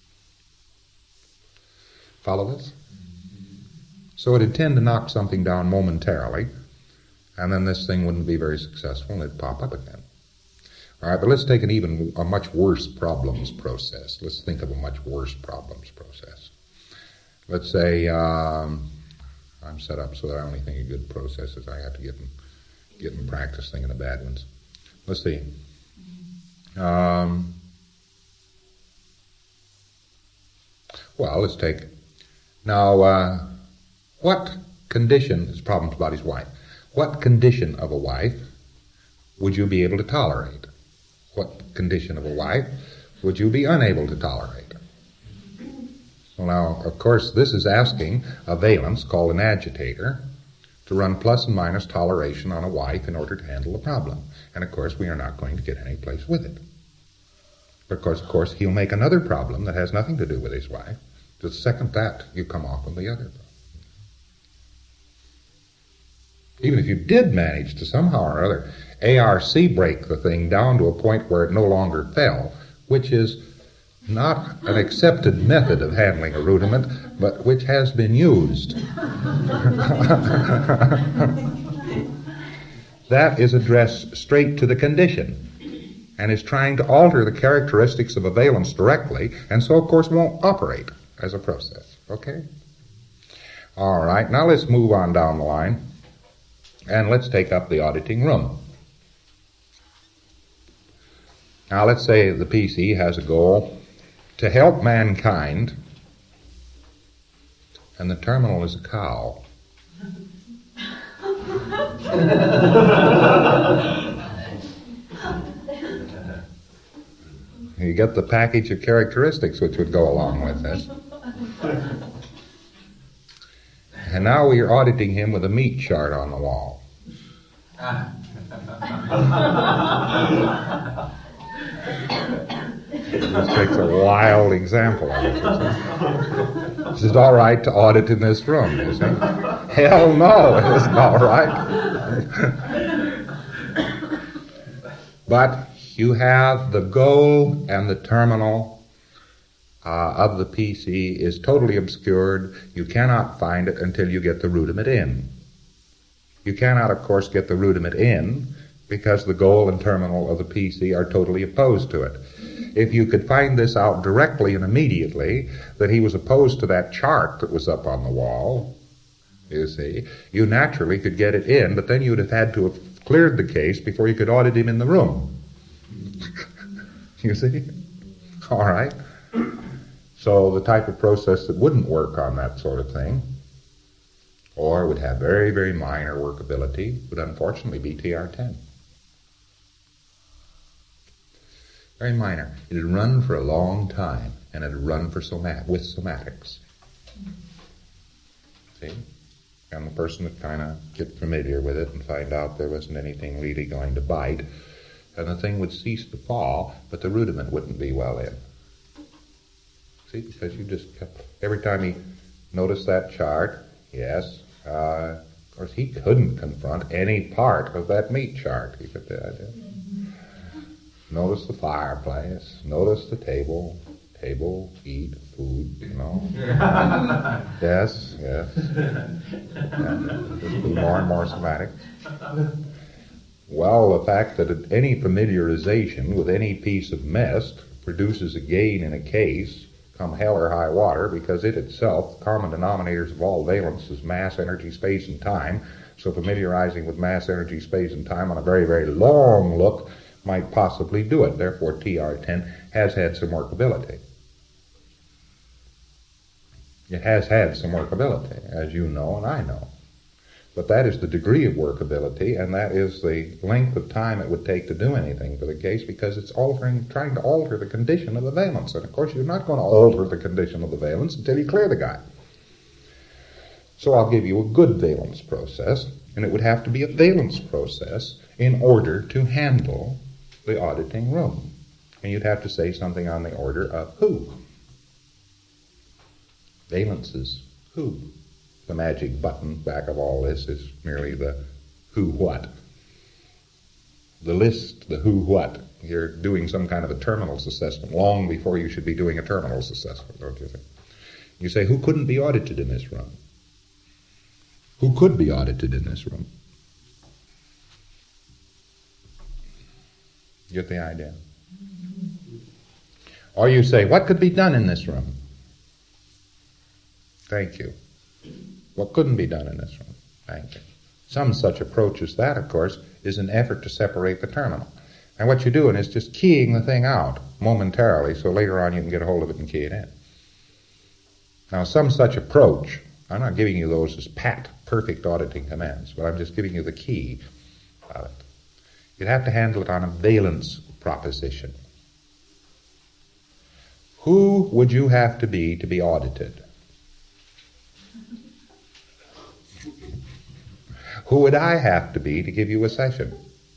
Follow this? So it'd tend to knock something down momentarily, and then this thing wouldn't be very successful, and it'd pop up again. All right, but let's take an even, a much worse problems process. Let's think of a much worse problems process. Let's say um, I'm set up so that I only think of good processes. I have to get in, get in practice thinking of bad ones. Let's see. Um, well, let's take, now, uh, what condition, his problems about his wife, what condition of a wife would you be able to tolerate? What condition of a wife would you be unable to tolerate? Well, now, of course, this is asking a valence called an agitator to run plus and minus toleration on a wife in order to handle the problem. And of course, we are not going to get any place with it. But of course, of course, he'll make another problem that has nothing to do with his wife. The second that, you come off with the other problem. Even if you did manage to somehow or other A R C break the thing down to a point where it no longer fell, which is not an accepted method of handling a rudiment, but which has been used. That is addressed straight to the condition and is trying to alter the characteristics of a valence directly, and so of course won't operate as a process. Okay? All right, now let's move on down the line and let's take up the auditing room. Now let's say the P C has a goal to help mankind, and the terminal is a cow. You get the package of characteristics which would go along with this. And now we are auditing him with a meat chart on the wall. This takes a wild example of it. Is it all right to audit in this room, is it? Hell no, it isn't all right. But you have the goal and the terminal uh, of the P C is totally obscured. You cannot find it until you get the rudiment in. You cannot, of course, get the rudiment in because the goal and terminal of the P C are totally opposed to it. If you could find this out directly and immediately, that he was opposed to that chart that was up on the wall, you see, you naturally could get it in, but then you would have had to have cleared the case before you could audit him in the room. You see? All right. So the type of process that wouldn't work on that sort of thing, or would have very, very minor workability, would unfortunately be T R ten. Very minor. It had run for a long time, and it had run for somat- with somatics. See? And the person would kind of get familiar with it and find out there wasn't anything really going to bite, and the thing would cease to fall, but the rudiment wouldn't be well in. See? Because you just kept, every time he noticed that chart, yes, uh, of course he couldn't confront any part of that meat chart. You get the idea? Notice the fireplace, notice the table, table, eat, food, you know. Yes, yes. Yeah. Just be more and more somatic. Well, the fact that any familiarization with any piece of mist produces a gain in a case, come hell or high water, because it itself, the common denominators of all valence is mass, energy, space, and time. So familiarizing with mass, energy, space, and time on a very, very long look might possibly do it. Therefore, T R ten has had some workability. It has had some workability, as you know and I know. But that is the degree of workability, and that is the length of time it would take to do anything for the case, because it's altering, trying to alter the condition of the valence. And of course, you're not going to alter the condition of the valence until you clear the guy. So I'll give you a good valence process, and it would have to be a valence process in order to handle the auditing room. And you'd have to say something on the order of who. Valence is who. The magic button back of all this is merely the who what. The list, the who what. You're doing some kind of a terminals assessment long before you should be doing a terminals assessment, don't you think? You say, who couldn't be audited in this room? Who could be audited in this room? Get the idea? Or you say, what could be done in this room? Thank you. What couldn't be done in this room? Thank you. Some such approach as that, of course, is an effort to separate the terminal. And what you're doing is just keying the thing out momentarily, so later on you can get a hold of it and key it in. Now, some such approach, I'm not giving you those as pat, perfect auditing commands, but I'm just giving you the key of it. You'd have to handle it on a valence proposition. Who would you have to be to be audited? Who would I have to be to give you a session?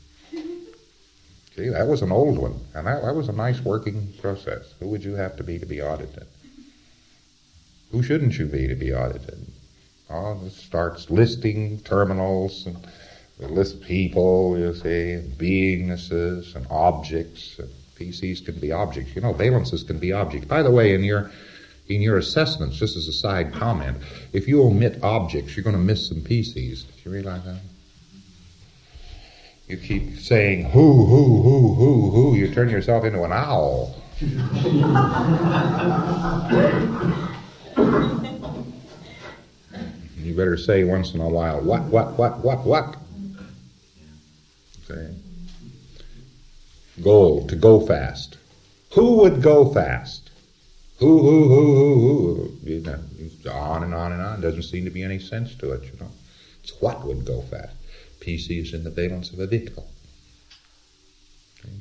See, that was an old one, and that, that was a nice working process. Who would you have to be to be audited? Who shouldn't you be to be audited? Oh, it starts listing terminals, and we list people, you see, beingnesses and objects. And P Cs can be objects. You know, valences can be objects. By the way, in your in your assessments, just as a side comment, if you omit objects, you're going to miss some P Cs. Did you realize that? You keep saying who, who, who, who, who, you turn yourself into an owl. You better say once in a while, what, what, what, what, what? Okay. Goal, to go fast. Who would go fast? Who, who, who, who, who? You know, on and on and on. Doesn't seem to be any sense to it, you know. It's what would go fast. P C is in the valence of a vehicle. Okay.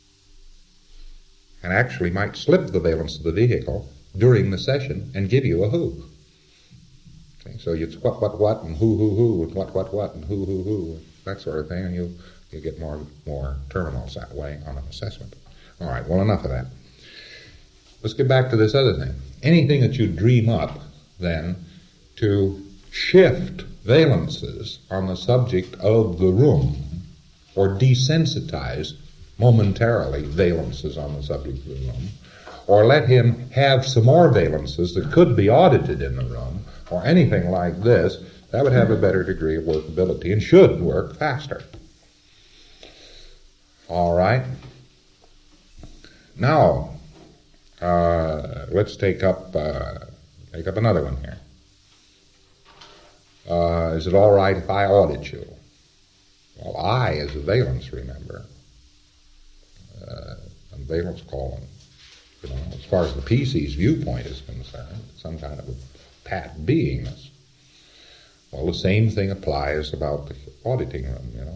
And actually might slip the valence of the vehicle during the session and give you a who. Okay. So it's what, what, what, and who, who, who, and what, what, what, and who, who, who, that sort of thing, and you you get more more terminals that way on an assessment. All right, well, enough of that. Let's get back to this other thing. Anything that you dream up, then, to shift valences on the subject of the room, or desensitize momentarily valences on the subject of the room, or let him have some more valences that could be audited in the room, or anything like this, that would have a better degree of workability and should work faster. All right. Now, uh, let's take up uh, take up another one here. Uh, is it all right if I audit you? Well, I is a valence, remember. Uh, and valence colon. You know, as far as the P C's viewpoint is concerned, some kind of a pat beingness. Well, the same thing applies about the auditing room, you know.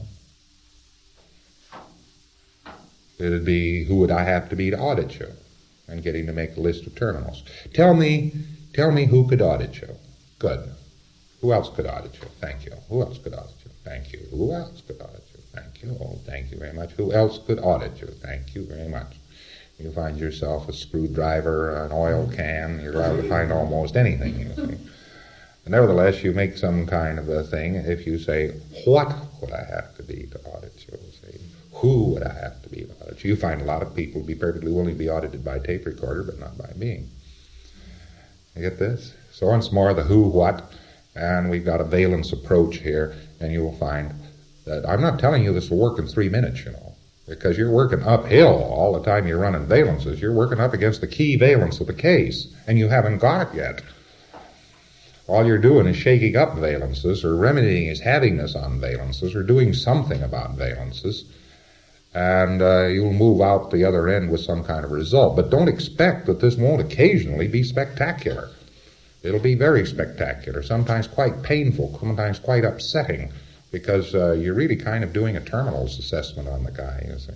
It'd be, who would I have to be to audit you? And getting to make a list of terminals. Tell me, tell me who could audit you. Good. Who else could audit you? Thank you. Who else could audit you? Thank you. Who else could audit you? Thank you. Oh, thank you very much. Who else could audit you? Thank you very much. You find yourself a screwdriver, an oil can, you're allowed to find almost anything, you see. Nevertheless, you make some kind of a thing if you say, what would I have to be to audit you? See? Who would I have to be to audit you? You find a lot of people would be perfectly willing to be audited by a tape recorder, but not by me. You get this? So once more, the who, what, and we've got a valence approach here, and you will find that I'm not telling you this will work in three minutes, you know, because you're working uphill all the time you're running valences. You're working up against the key valence of the case, and you haven't got it yet. All you're doing is shaking up valences, or remedying his havingness on valences, or doing something about valences, and uh, you'll move out the other end with some kind of result. But don't expect that this won't occasionally be spectacular. It'll be very spectacular, sometimes quite painful, sometimes quite upsetting, because uh, you're really kind of doing a terminals assessment on the guy, you see.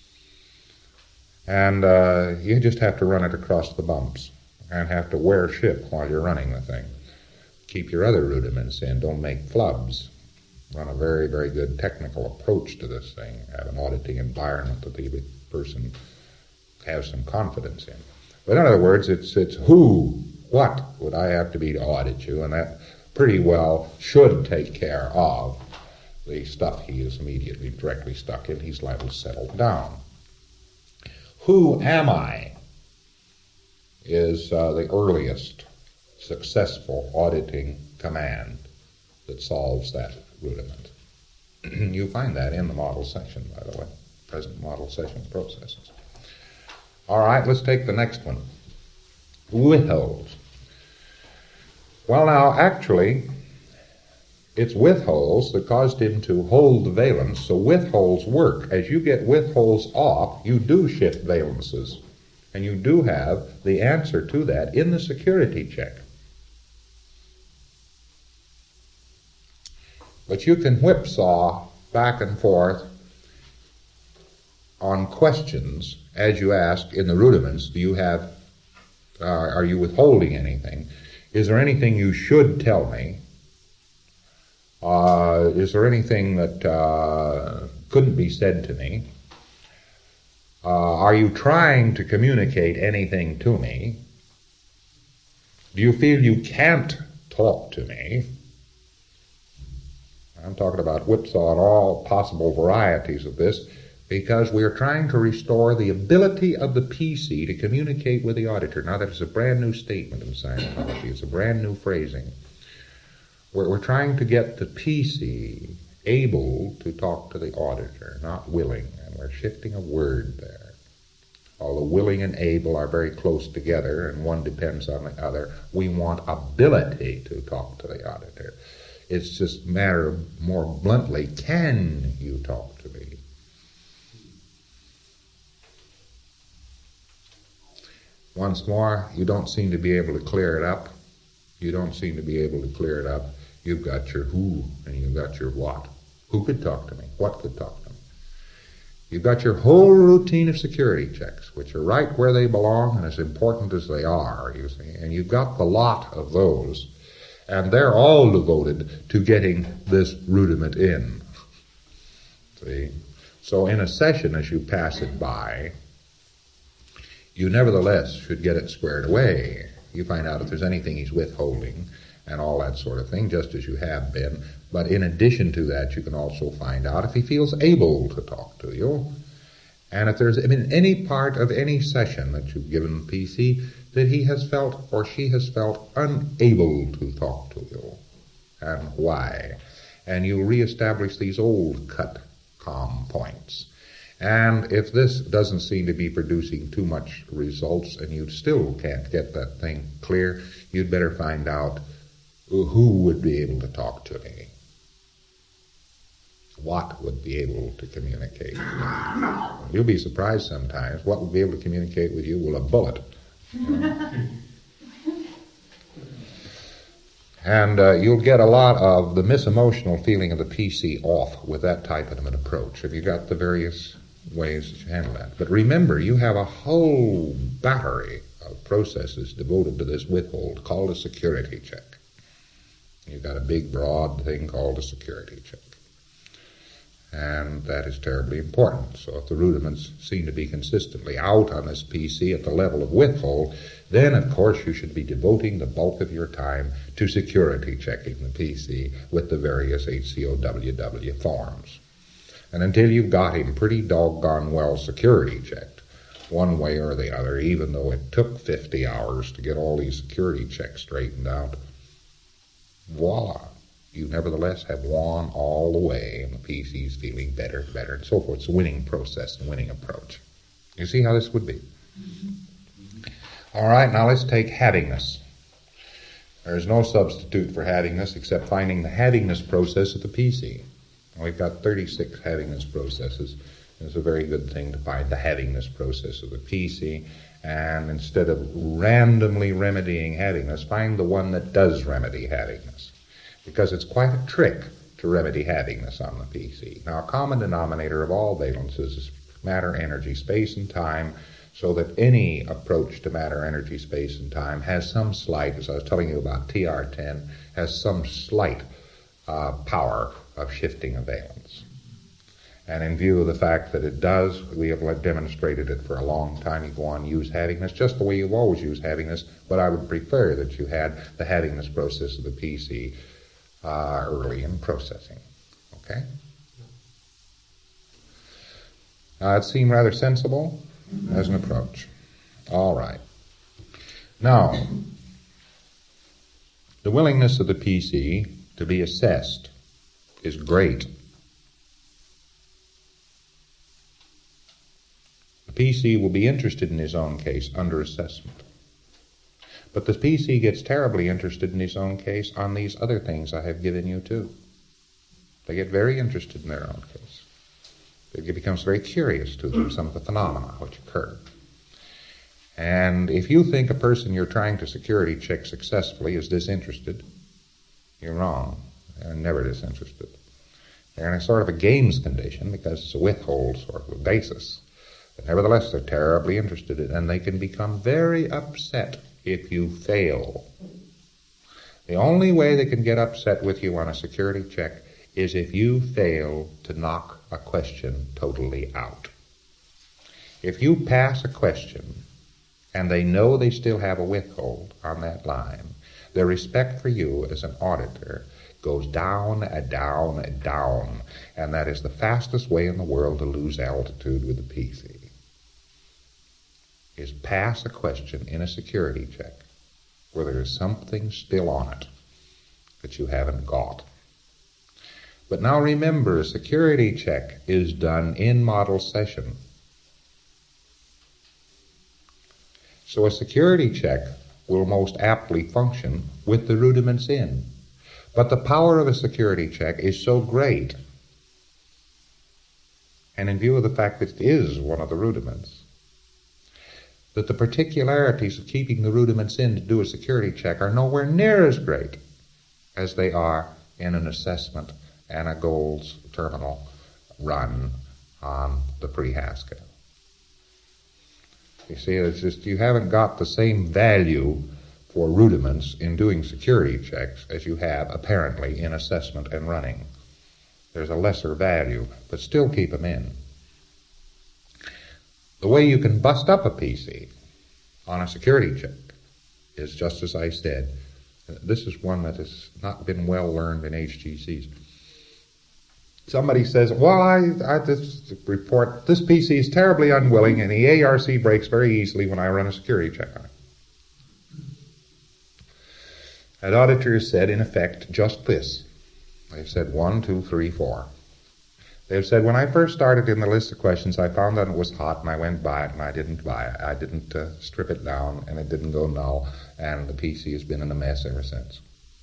And uh, you just have to run it across the bumps and have to wear ship while you're running the thing. Keep your other rudiments in. Don't make flubs. Run a very, very good technical approach to this thing. Have an auditing environment that the person has some confidence in. But in other words, it's it's who, what would I have to be to audit you? And that pretty well should take care of the stuff he is immediately directly stuck in. He's liable to settle down. Who am I is uh, the earliest successful auditing command that solves that rudiment. You find that in the model section, by the way, present model session processes. All right, let's take the next one. Withholds. Well, now, actually, it's withholds that caused him to hold the valence, so withholds work. As you get withholds off, you do shift valences, and you do have the answer to that in the security check. But you can whipsaw back and forth on questions as you ask in the rudiments. Do you have Uh, are you withholding anything? Is there anything you should tell me? Uh, is there anything that uh, couldn't be said to me? Uh, are you trying to communicate anything to me? Do you feel you can't talk to me? I'm talking about whipsaw and all possible varieties of this, because we're trying to restore the ability of the P C to communicate with the auditor. Now, that is a brand new statement in Scientology. It's a brand new phrasing. We're, we're trying to get the P C able to talk to the auditor, not willing. And we're shifting a word there. Although willing and able are very close together, and one depends on the other, we want ability to talk to the auditor. It's just a matter of, more bluntly, can you talk to me? Once more, you don't seem to be able to clear it up. You don't seem to be able to clear it up. You've got your who and you've got your what. Who could talk to me? What could talk to me? You've got your whole routine of security checks, which are right where they belong and as important as they are, you see. And you've got the lot of those. And they're all devoted to getting this rudiment in. See? So in a session, as you pass it by, you nevertheless should get it squared away. You find out if there's anything he's withholding and all that sort of thing, just as you have been. But in addition to that, you can also find out if he feels able to talk to you. And if there's, I mean, any part of any session that you've given the P C that he has felt or she has felt unable to talk to you, and why. And you reestablish these old cut calm points. And if this doesn't seem to be producing too much results and you still can't get that thing clear, you'd better find out who would be able to talk to me. What would be able to communicate? You'll be surprised sometimes. What would be able to communicate with you? Well, a bullet. You know? And uh, you'll get a lot of the misemotional feeling of the P C off with that type of an approach. Have you got the various ways that you handle that? But remember, you have a whole battery of processes devoted to this withhold called a security check. You've got a big, broad thing called a security check. And that is terribly important. So if the rudiments seem to be consistently out on this P C at the level of withhold, then of course you should be devoting the bulk of your time to security checking the P C with the various H C O W W forms. And until you've got him pretty doggone well security checked, one way or the other, even though it took fifty hours to get all these security checks straightened out, voila. You nevertheless have won all the way, and the P C's feeling better and better, and so forth. It's a winning process, a winning approach. You see how this would be? Mm-hmm. All right, now let's take havingness. There's no substitute for havingness except finding the havingness process of the P C. We've got thirty-six havingness processes. It's a very good thing to find the havingness process of the P C, and instead of randomly remedying havingness, find the one that does remedy havingness. Because it's quite a trick to remedy havingness on the P C. Now, a common denominator of all valences is matter, energy, space, and time, so that any approach to matter, energy, space, and time has some slight, as I was telling you about T R ten, has some slight uh, power of shifting a valence. And in view of the fact that it does, we have demonstrated it for a long time. You go on and use havingness just the way you've always used havingness, but I would prefer that you had the havingness process of the P C Uh, early in processing. Okay? Now, it seemed rather sensible as an approach. All right. Now, the willingness of the P C to be assessed is great. The P C will be interested in his own case under assessment. But the P C gets terribly interested in his own case on these other things I have given you too. They get very interested in their own case. It becomes very curious to them, some of the phenomena which occur. And if you think a person you're trying to security check successfully is disinterested, you're wrong. They're never disinterested. They're in a sort of a games condition because it's a withhold sort of a basis. But nevertheless, they're terribly interested in it, and they can become very upset if you fail. The only way they can get upset with you on a security check is if you fail to knock a question totally out. If you pass a question and they know they still have a withhold on that line, their respect for you as an auditor goes down and down and down, and that is the fastest way in the world to lose altitude with the P C, is pass a question in a security check where there is something still on it that you haven't got. But now remember, a security check is done in model session. So a security check will most aptly function with the rudiments in. But the power of a security check is so great, and in view of the fact that it is one of the rudiments, that the particularities of keeping the rudiments in to do a security check are nowhere near as great as they are in an assessment and a goals terminal run on the pre-Haskell. You see, it's just you haven't got the same value for rudiments in doing security checks as you have, apparently, in assessment and running. There's a lesser value, but still keep them in. The way you can bust up a P C on a security check is just as I said. This is one that has not been well learned in H G Cs. Somebody says, well, I, I just report this P C is terribly unwilling and the A R C breaks very easily when I run a security check on it. That auditor has said, in effect, just this. They've said one, two, three, four. They've said, when I first started in the list of questions, I found that it was hot, and I went by it, and I didn't buy it. I didn't uh, strip it down, and it didn't go null, and the P C has been in a mess ever since.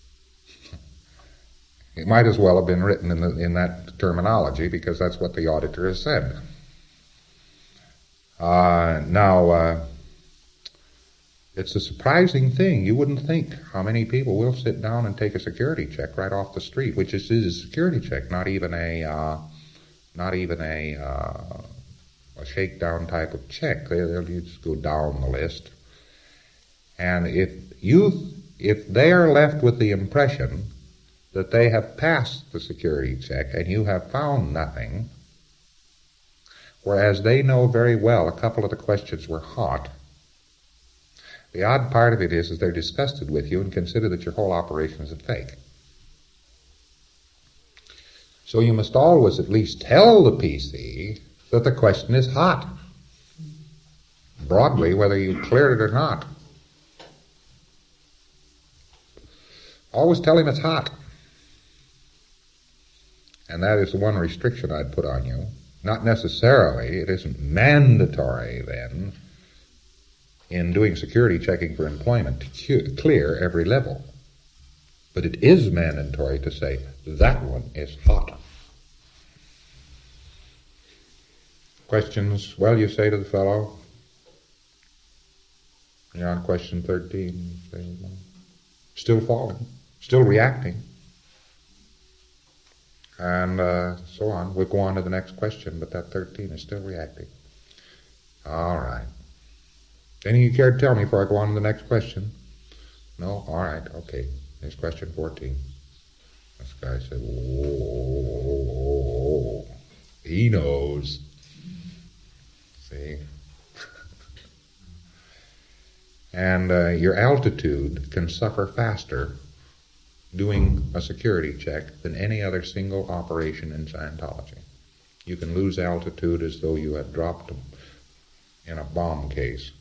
It might as well have been written in, the, in that terminology, because that's what the auditor has said. Uh, now, uh, it's a surprising thing. You wouldn't think how many people will sit down and take a security check right off the street, which is, is a security check, not even a, uh, not even a, uh, a shakedown type of check. They, they'll just go down the list. And if you, if they are left with the impression that they have passed the security check and you have found nothing, whereas they know very well a couple of the questions were hot, the odd part of it is, is they're disgusted with you and consider that your whole operation is a fake. So you must always at least tell the P C that the question is hot, broadly, whether you cleared it or not. Always tell him it's hot. And that is the one restriction I'd put on you. Not necessarily, it isn't mandatory then, in doing security checking for employment to clear every level. But it is mandatory to say, that one is hot. Questions? Well, you say to the fellow, you're on question thirteen, still falling, still reacting. And uh, so on. We'll go on to the next question, but that thirteen is still reacting. All right. Anything you care to tell me before I go on to the next question? No? All right. Okay. Next question fourteen. This guy said, whoa. He knows. See? And uh, your altitude can suffer faster doing a security check than any other single operation in Scientology. You can lose altitude as though you had dropped in a bomb case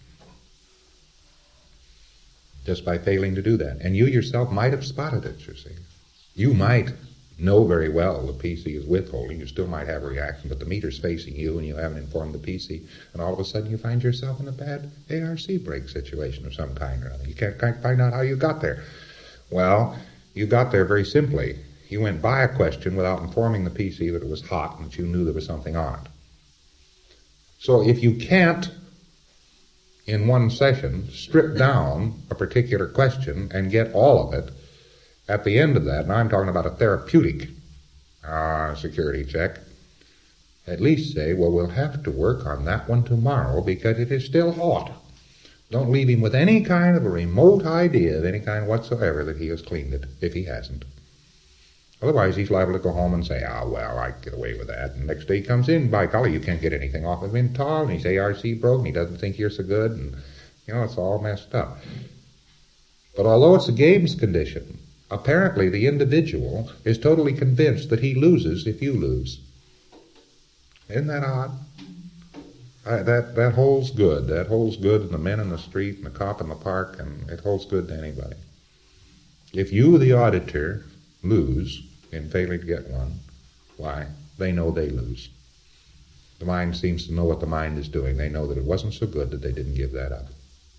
just by failing to do that. And you yourself might have spotted it, you see. You might know very well the P C is withholding. You still might have a reaction, but the meter's facing you and you haven't informed the P C, and all of a sudden you find yourself in a bad A R C break situation of some kind or other. You can't, can't find out how you got there. Well, you got there very simply. You went by a question without informing the P C that it was hot and that you knew there was something on it. So if you can't, in one session, strip down a particular question and get all of it, at the end of that, and I'm talking about a therapeutic uh, security check, At least say, well, we'll have to work on that one tomorrow because it is still hot. Don't leave him with any kind of a remote idea of any kind whatsoever that he has cleaned it, if he hasn't. Otherwise, he's liable to go home and say, ah, well, I can get away with that. And the next day he comes in, by golly, you can't get anything off of him at all, and his A R C broke, and he doesn't think you're so good, and, you know, it's all messed up. But although it's a games condition, apparently the individual is totally convinced that he loses if you lose. Isn't that odd? Uh, that that holds good. That holds good in the men in the street and the cop in the park, and it holds good to anybody. If you, the auditor, lose in failing to get one, why, they know they lose. The mind seems to know what the mind is doing. They know that it wasn't so good that they didn't give that up.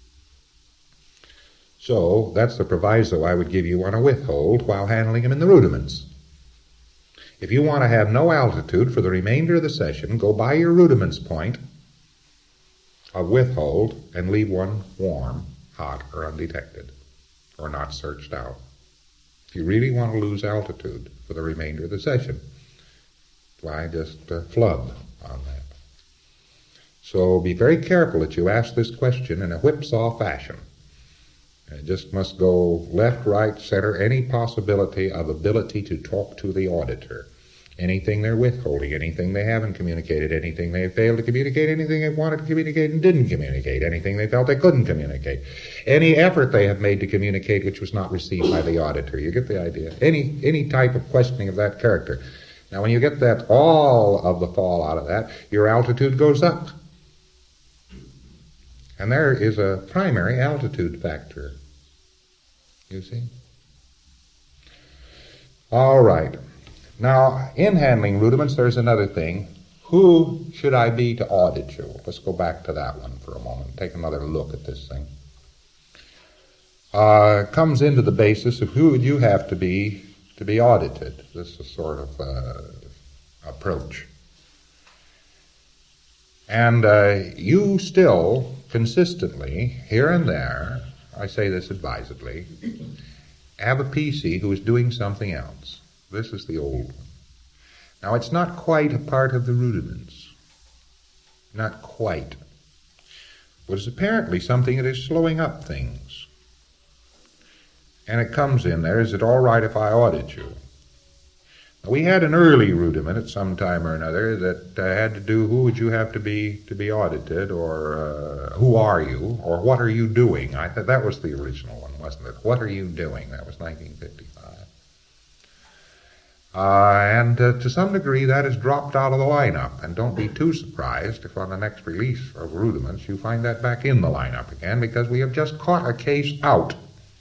So that's the proviso I would give you on a withhold while handling them in the rudiments. If you want to have no altitude for the remainder of the session, go by your rudiments point of withhold and leave one warm, hot, or undetected, or not searched out. If you really want to lose altitude for the remainder of the session, why just uh, flub on that. So be very careful that you ask this question in a whipsaw fashion. It just must go left, right, center, any possibility of ability to talk to the auditor. Anything they're withholding, anything they haven't communicated, anything they failed to communicate, anything they wanted to communicate and didn't communicate, anything they felt they couldn't communicate, any effort they have made to communicate which was not received by the auditor. You get the idea? Any any type of questioning of that character. Now when you get that, all of the fall out of that, your altitude goes up. And there is a primary altitude factor. You see? All right. Now, in handling rudiments, there's another thing. Who should I be to audit you? Let's go back to that one for a moment. Take another look at this thing. Uh, comes into the basis of who would you have to be to be audited. This is sort of uh, approach. And uh, you still consistently, here and there, I say this advisedly, have a P C who is doing something else. This is the old one. Now, it's not quite a part of the rudiments. Not quite. But it's apparently something that is slowing up things. And it comes in there, is it all right if I audit you? Now, we had an early rudiment at some time or another that uh, had to do, who would you have to be to be audited, or uh, who are you, or what are you doing? I thought that was the original one, wasn't it? What are you doing? That was nineteen fifty-five. Uh, and uh, to some degree that has dropped out of the lineup, and don't be too surprised if on the next release of rudiments you find that back in the lineup again, because we have just caught a case out.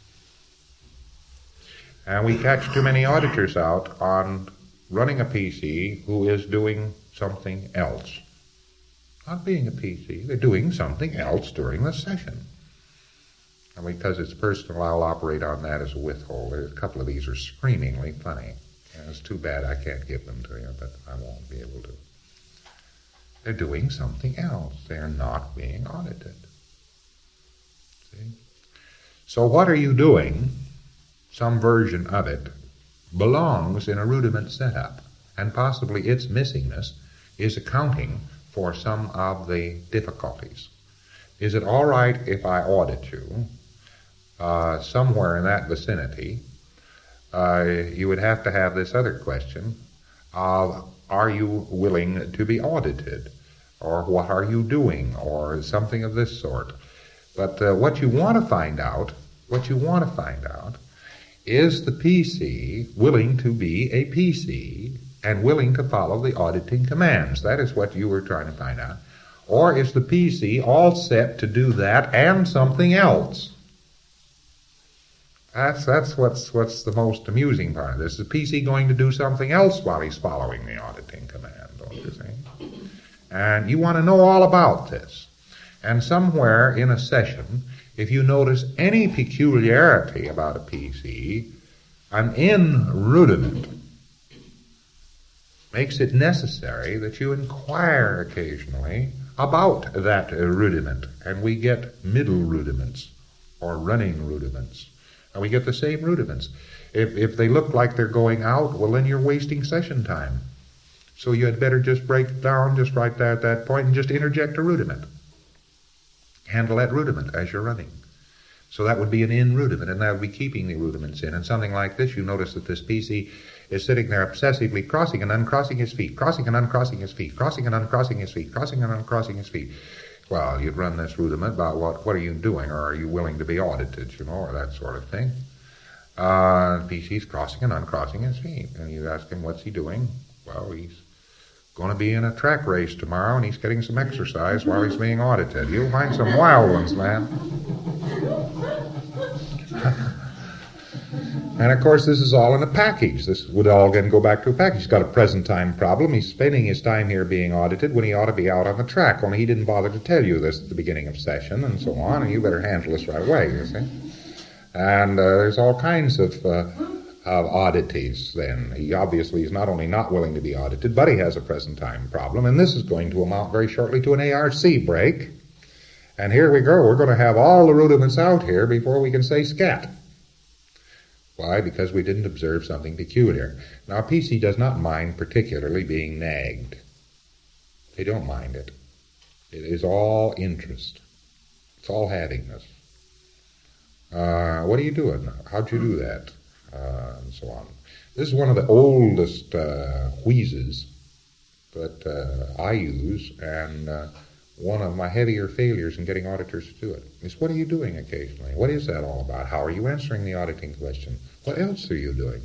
And we catch too many auditors out on running a P C who is doing something else. Not being a P C, they're doing something else during the session. And because it's personal, I'll operate on that as a withhold. A couple of these are screamingly funny. And it's too bad I can't give them to you, but I won't be able to. They're doing something else. They're not being audited. See? So what are you doing? Some version of it belongs in a rudiment setup, and possibly its missingness is accounting for some of the difficulties. Is it all right if I audit you uh, somewhere in that vicinity? Uh, you would have to have this other question of, are you willing to be audited? Or what are you doing? Or something of this sort. But uh, what you want to find out, what you want to find out, is the P C willing to be a P C and willing to follow the auditing commands? That is what you were trying to find out. Or is the P C all set to do that and something else? That's that's what's what's the most amusing part of this. Is the P C going to do something else while he's following the auditing command, don't you see? And you want to know all about this. And somewhere in a session, if you notice any peculiarity about a P C, an in rudiment makes it necessary that you inquire occasionally about that rudiment. And we get middle rudiments or running rudiments. And we get the same rudiments. If if they look like they're going out, well, then you're wasting session time. So you had better just break it down just right there at that point and just interject a rudiment. Handle that rudiment as you're running. So that would be an in rudiment, and that would be keeping the rudiments in. And something like this, you notice that this P C is sitting there obsessively crossing and uncrossing his feet, crossing and uncrossing his feet, crossing and uncrossing his feet, crossing and uncrossing his feet. Well, you'd run this rudiment about what, what are you doing, or are you willing to be audited, you know, or that sort of thing. Uh, P C's crossing and uncrossing his feet. And you ask him, what's he doing? Well, he's going to be in a track race tomorrow, and he's getting some exercise while he's being audited. You'll find some wild ones, man. And, of course, this is all in a package. This would all again go back to a package. He's got a present time problem. He's spending his time here being audited when he ought to be out on the track, only he didn't bother to tell you this at the beginning of session and so on, and you better handle this right away, you see. And uh, there's all kinds of... Uh, of oddities then. He obviously is not only not willing to be audited, but he has a present time problem, and this is going to amount very shortly to an A R C break. And here we go. We're going to have all the rudiments out here before we can say scat. Why? Because we didn't observe something peculiar. Now, P C does not mind particularly being nagged. They don't mind it. It is all interest. It's all havingness. Uh, what are you doing? How'd you do that? Uh, and so on. This is one of the oldest uh, wheezes that uh, I use, and uh, one of my heavier failures in getting auditors to do it is, what are you doing occasionally? What is that all about? How are you answering the auditing question? What else are you doing?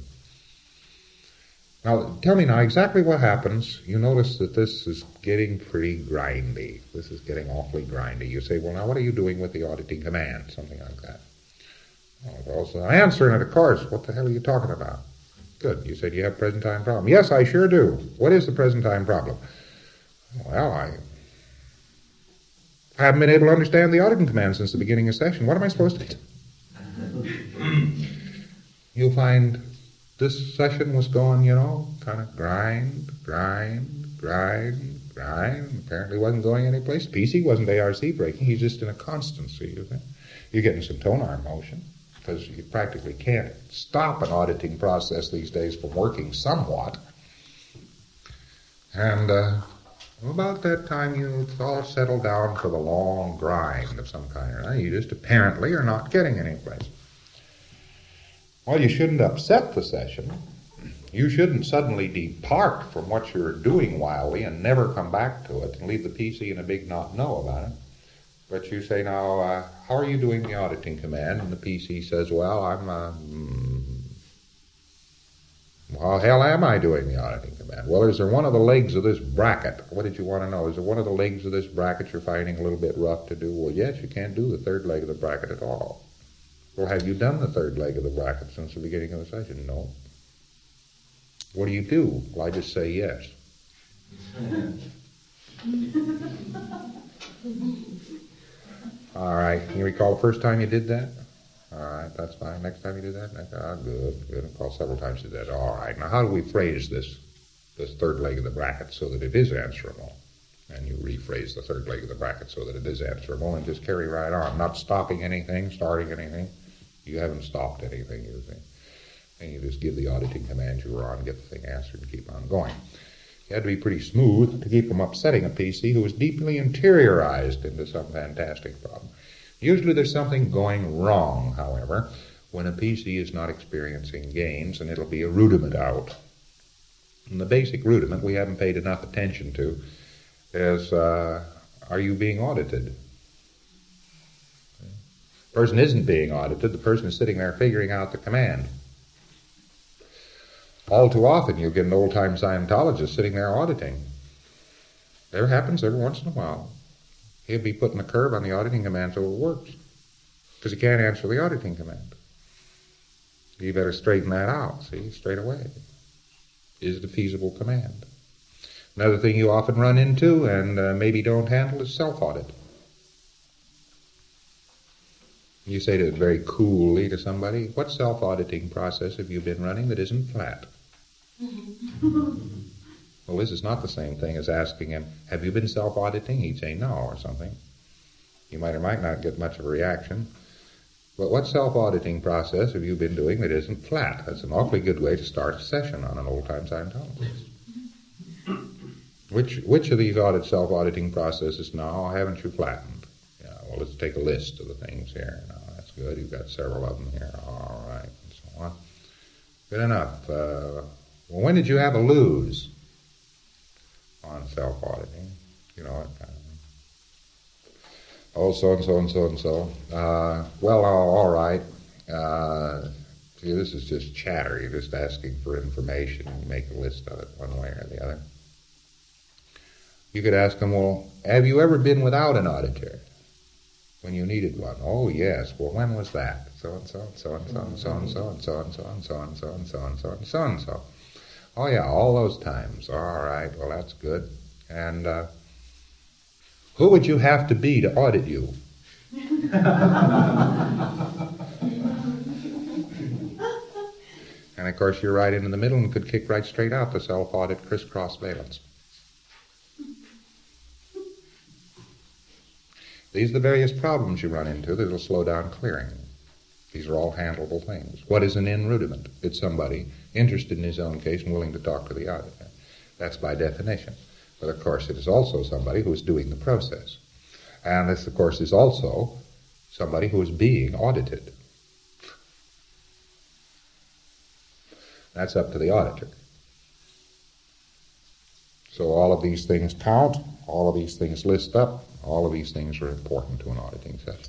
Now, tell me now exactly what happens. You notice that this is getting pretty grindy. This is getting awfully grindy. You say, well, now what are you doing with the auditing command? Something like that. Oh, well, so I'm answering it, of course. What the hell are you talking about? Good. You said you have a present time problem. Yes, I sure do. What is the present time problem? Well, I haven't been able to understand the auditing command since the beginning of session. What am I supposed to do? You'll find this session was going, you know, kind of grind, grind, grind, grind. Apparently wasn't going anyplace. P C wasn't A R C breaking. He's just in a constancy, you think. You're getting some tone arm motion, because you practically can't stop an auditing process these days from working somewhat. And uh, about that time, you all settle down for the long grind of some kind or another. You just apparently are not getting anyplace. Well, you shouldn't upset the session. You shouldn't suddenly depart from what you're doing wildly and never come back to it and leave the P C in a big not know about it. But you say, now, uh, how are you doing the auditing command? And the P C says, well, I'm, uh, mm, how the hell am I doing the auditing command? Well, is there one of the legs of this bracket? What did you want to know? Is there one of the legs of this bracket you're finding a little bit rough to do? Well, yes, you can't do the third leg of the bracket at all. Well, have you done the third leg of the bracket since the beginning of the session? No. What do you do? Well, I just say yes. All right. Can you recall the first time you did that? All right, that's fine. Next time you do that? Next, ah, good, good. I recall several times you did that. All right. Now, how do we phrase this, this third leg of the bracket so that it is answerable? And you rephrase the third leg of the bracket so that it is answerable and just carry right on, not stopping anything, starting anything. You haven't stopped anything, you see. And you just give the auditing command you were on, get the thing answered, and keep on going. You had to be pretty smooth to keep from upsetting a P C who was deeply interiorized into some fantastic problem. Usually there's something going wrong, however, when a P C is not experiencing gains, and it'll be a rudiment out. And the basic rudiment we haven't paid enough attention to is, uh, are you being audited? The person isn't being audited. The person is sitting there figuring out the command. All too often you'll get an old-time Scientologist sitting there auditing. That happens every once in a while. He'll be putting a curve on the auditing command so it works, because he can't answer the auditing command. You better straighten that out, see, straight away. Is it a feasible command? Another thing you often run into and uh, maybe don't handle is self-audit. You say to it very coolly to somebody, what self-auditing process have you been running that isn't flat? Well, this is not the same thing as asking him, have you been self-auditing? He'd say no or something. You might or might not get much of a reaction. But what self-auditing process have you been doing that isn't flat? That's an awfully good way to start a session on an old-time Scientologist. which which of these audit self-auditing processes now haven't you flattened? Yeah, well, let's take a list of the things here. Now, that's good. You've got several of them here. All right, and so on. Good enough. Uh, well, when did you have a lose on self-auditing? You know, it kind of, oh, so and so and so and so. Uh, well, all, all right. Uh, see, this is just chatter. You're just asking for information. You make a list of it one way or the other. You could ask them, well, have you ever been without an auditor when you needed one? Oh, yes. Well, when was that? So and so and so and so and so and so and so and so and so and so and so and so and so and so. Oh, yeah, all those times. All right. Well, that's good. And uh, who would you have to be to audit you? And, of course, you're right in the middle and could kick right straight out the self-audit crisscross valence. These are the various problems you run into that will slow down clearing. These are all handleable things. What is an in rudiment? It's somebody interested in his own case and willing to talk to the auditor. That's by definition. But, of course, it is also somebody who is doing the process. And this, of course, is also somebody who is being audited. That's up to the auditor. So all of these things count, all of these things list up, all of these things are important to an auditing session.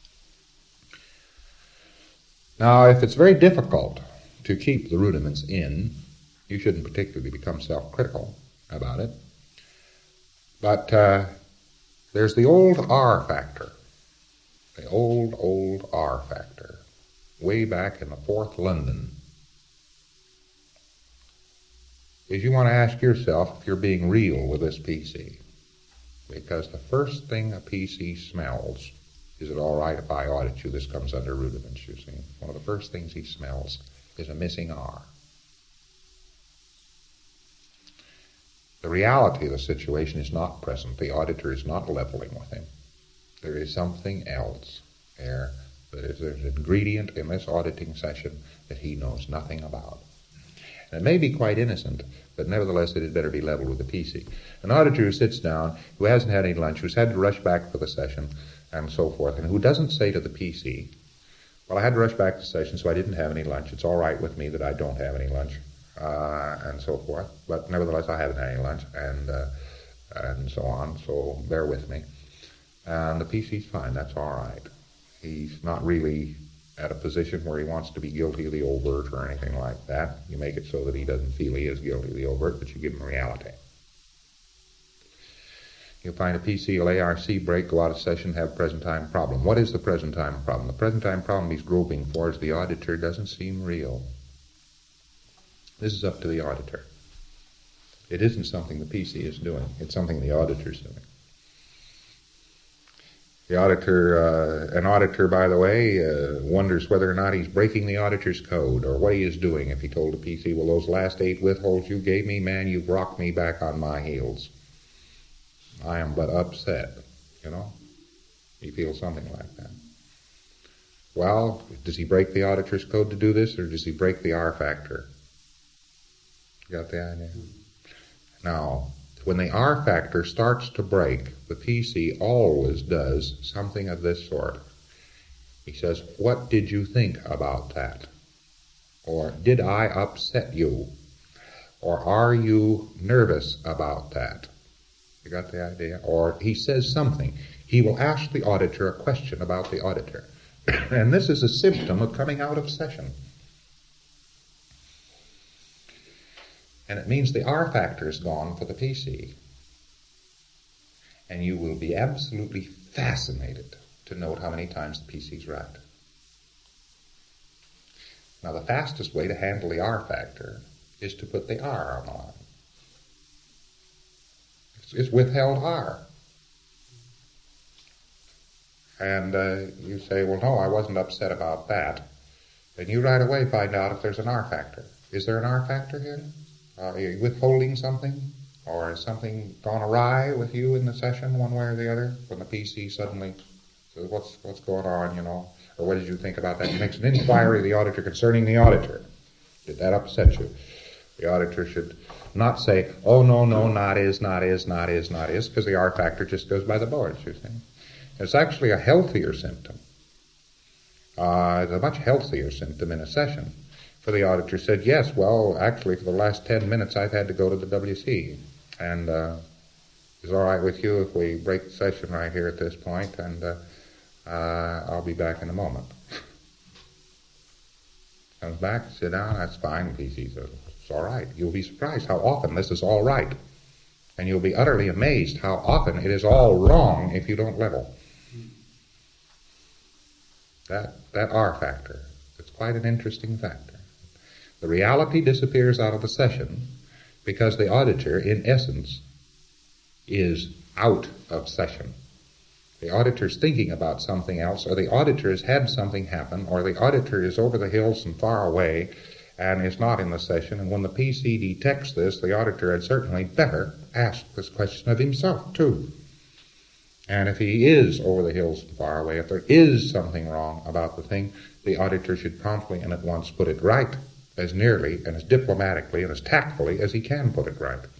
Now, if it's very difficult to keep the rudiments in, you shouldn't particularly become self-critical about it. But uh, there's the old R factor, the old, old R factor, way back in the fourth London. Is you want to ask yourself if you're being real with this P C. Because the first thing a P C smells, is it all right if I audit you? This comes under rudiments, you see. One of the first things he smells is a missing R. The reality of the situation is not present. The auditor is not leveling with him. There is something else there. That is, there's an ingredient in this auditing session that he knows nothing about. And it may be quite innocent, but nevertheless it had better be leveled with the P C. An auditor who sits down, who hasn't had any lunch, who's had to rush back for the session, and so forth, and who doesn't say to the P C, well, I had to rush back to the session, so I didn't have any lunch. It's all right with me that I don't have any lunch, uh, and so forth. But nevertheless, I haven't had any lunch, and uh, and so on, so bear with me. And the P C's fine, that's all right. He's not really at a position where he wants to be guilty of the overt or anything like that. You make it so that he doesn't feel he is guilty of the overt, but you give him reality. You'll find a P C will A R C break, go out of session, have present time problem. What is the present time problem? The present time problem he's groping for is the auditor doesn't seem real. This is up to the auditor. It isn't something the P C is doing. It's something the auditor's doing. The auditor, uh, an auditor, by the way, uh, wonders whether or not he's breaking the auditor's code or what he is doing if he told the P C, well, those last eight withholds you gave me, man, you've rocked me back on my heels. I am but upset, you know. He feels something like that. Well, does he break the auditor's code to do this, or does he break the R factor? You got the idea? Now, when the R factor starts to break, the P C always does something of this sort. He says, what did you think about that? Or did I upset you? Or are you nervous about that? You got the idea? Or he says something. He will ask the auditor a question about the auditor. And this is a symptom of coming out of session. And it means the R factor is gone for the P C. And you will be absolutely fascinated to note how many times the P C's right. Now, the fastest way to handle the R factor is to put the R on the line. It's, it's withheld R. And uh, you say, well, no, I wasn't upset about that. And you right away find out if there's an R factor. Is there an R factor here? Uh, are you withholding something? Or has something gone awry with you in the session one way or the other? When the P C suddenly says, what's, what's going on, you know? Or what did you think about that? You make an inquiry of the auditor concerning the auditor. Did that upset you? The auditor should Not say, oh, no, no, not is, not is, not is, not is, because the R factor just goes by the boards, you see. It's actually a healthier symptom. Uh, it's a much healthier symptom in a session. For the auditor said, yes, well, actually, for the last ten minutes, I've had to go to the W C. And uh, is it all right with you if we break the session right here at this point, and uh, uh, I'll be back in a moment. Comes back, sit down, that's fine. P C says, it's all right. You'll be surprised how often this is all right. And you'll be utterly amazed how often it is all wrong if you don't level. That, that R factor, it's quite an interesting factor. The reality disappears out of the session because the auditor, in essence, is out of session. The auditor's thinking about something else, or the auditor has had something happen, or the auditor is over the hills and far away and is not in the session. And when the P C detects this, the auditor had certainly better ask this question of himself, too. And if he is over the hills and far away, if there is something wrong about the thing, the auditor should promptly and at once put it right, as nearly and as diplomatically and as tactfully as he can put it right.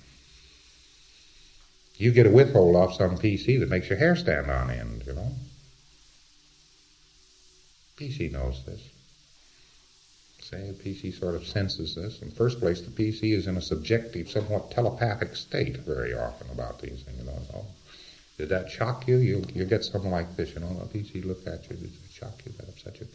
You get a withhold off some P C that makes your hair stand on end, you know. P C knows this. Say the P C sort of senses this. In the first place, the P C is in a subjective, somewhat telepathic state very often about these things, you know. So, did that shock you? You'll, you'll get something like this, you know. A P C look at you, did it shock you? Did that upset you?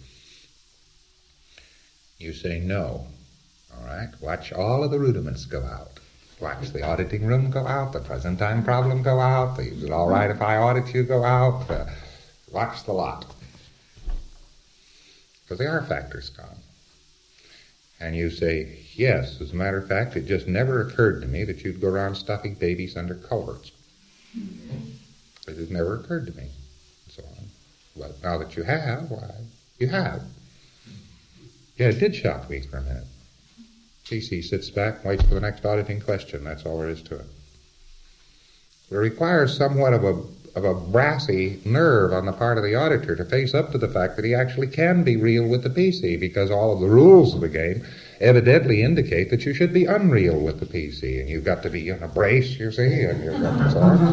You say no. All right? Watch all of the rudiments go out. Watch the auditing room go out, the present time problem go out, the is it all right if I audit you go out, uh, watch the lot. Because the R factor's gone. And you say, yes, as a matter of fact, it just never occurred to me that you'd go around stuffing babies under culverts. It had never occurred to me, and so on. But now that you have, why, you have. Yeah, it did shock me for a minute. P C sits back and waits for the next auditing question. That's all there is to it. It requires somewhat of a of a brassy nerve on the part of the auditor to face up to the fact that he actually can be real with the P C, because all of the rules of the game evidently indicate that you should be unreal with the P C, and you've got to be in a brace, you see, and you've got to so on,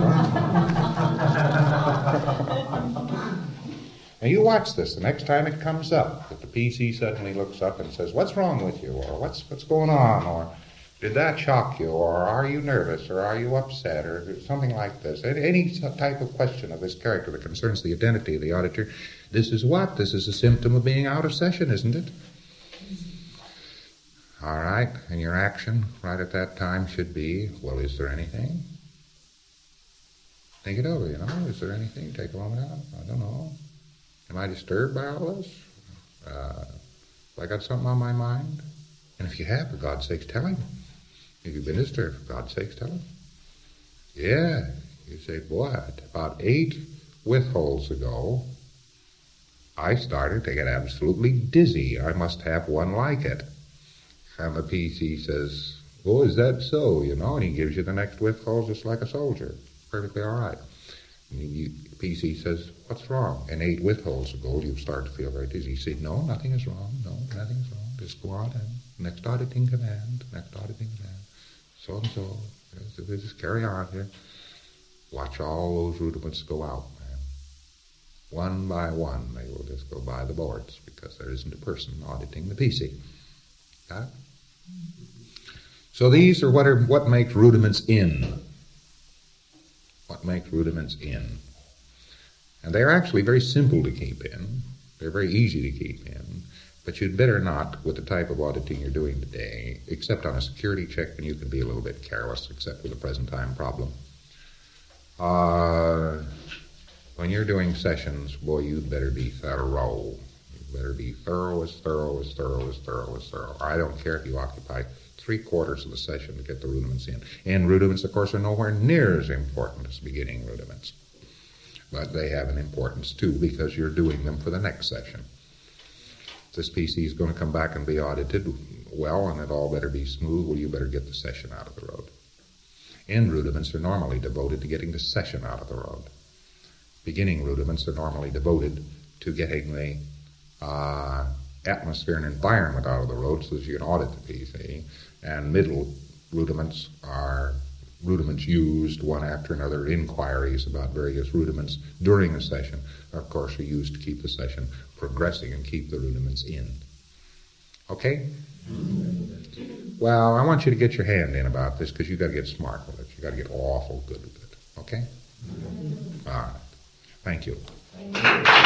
so on. Now you watch this. The next time it comes up, that the P C suddenly looks up and says, what's wrong with you? Or what's what's going on? Or did that shock you? Or are you nervous? Or are you upset? Or something like this. Any type of question of this character that concerns the identity of the auditor, this is what? This is a symptom of being out of session, isn't it? All right. And your action right at that time should be, well, is there anything? Think it over, you know. Is there anything? Take a moment out. I don't know. Am I disturbed by all this? Uh, have I got something on my mind? And if you have, for God's sakes, tell him. If you've been disturbed, for God's sakes, tell him. Yeah. You say, boy, about eight withholds ago, I started to get absolutely dizzy. I must have one like it. And the P C says, oh, is that so? You know, and he gives you the next withhold just like a soldier. Perfectly all right. And you, P C says, what's wrong? And eight withholds ago, you start to feel very dizzy. You say, no, nothing is wrong. No, nothing is wrong. Just go on and next auditing command, next auditing command, so and so. Just carry on here. Watch all those rudiments go out, man. One by one, they will just go by the boards because there isn't a person auditing the P C. Got it? So these are what are what makes rudiments in. What makes rudiments in. And they're actually very simple to keep in. They're very easy to keep in. But you'd better not, with the type of auditing you're doing today, except on a security check, and you can be a little bit careless, except with a present time problem. Uh, when you're doing sessions, boy, you'd better be thorough. You'd better be thorough as thorough as thorough as thorough as thorough. I don't care if you occupy three quarters of the session to get the rudiments in. And rudiments, of course, are nowhere near as important as beginning rudiments. But they have an importance, too, because you're doing them for the next session. If this P C is going to come back and be audited well, and it all better be smooth, well, you better get the session out of the road. End rudiments are normally devoted to getting the session out of the road. Beginning rudiments are normally devoted to getting the uh, atmosphere and environment out of the road so that you can audit the P C. And middle rudiments are rudiments used one after another, inquiries about various rudiments during a session, of course, are used to keep the session progressing and keep the rudiments in. Okay? Well, I want you to get your hand in about this because you've got to get smart with it. You've got to get awful good with it. Okay? All right. Thank you.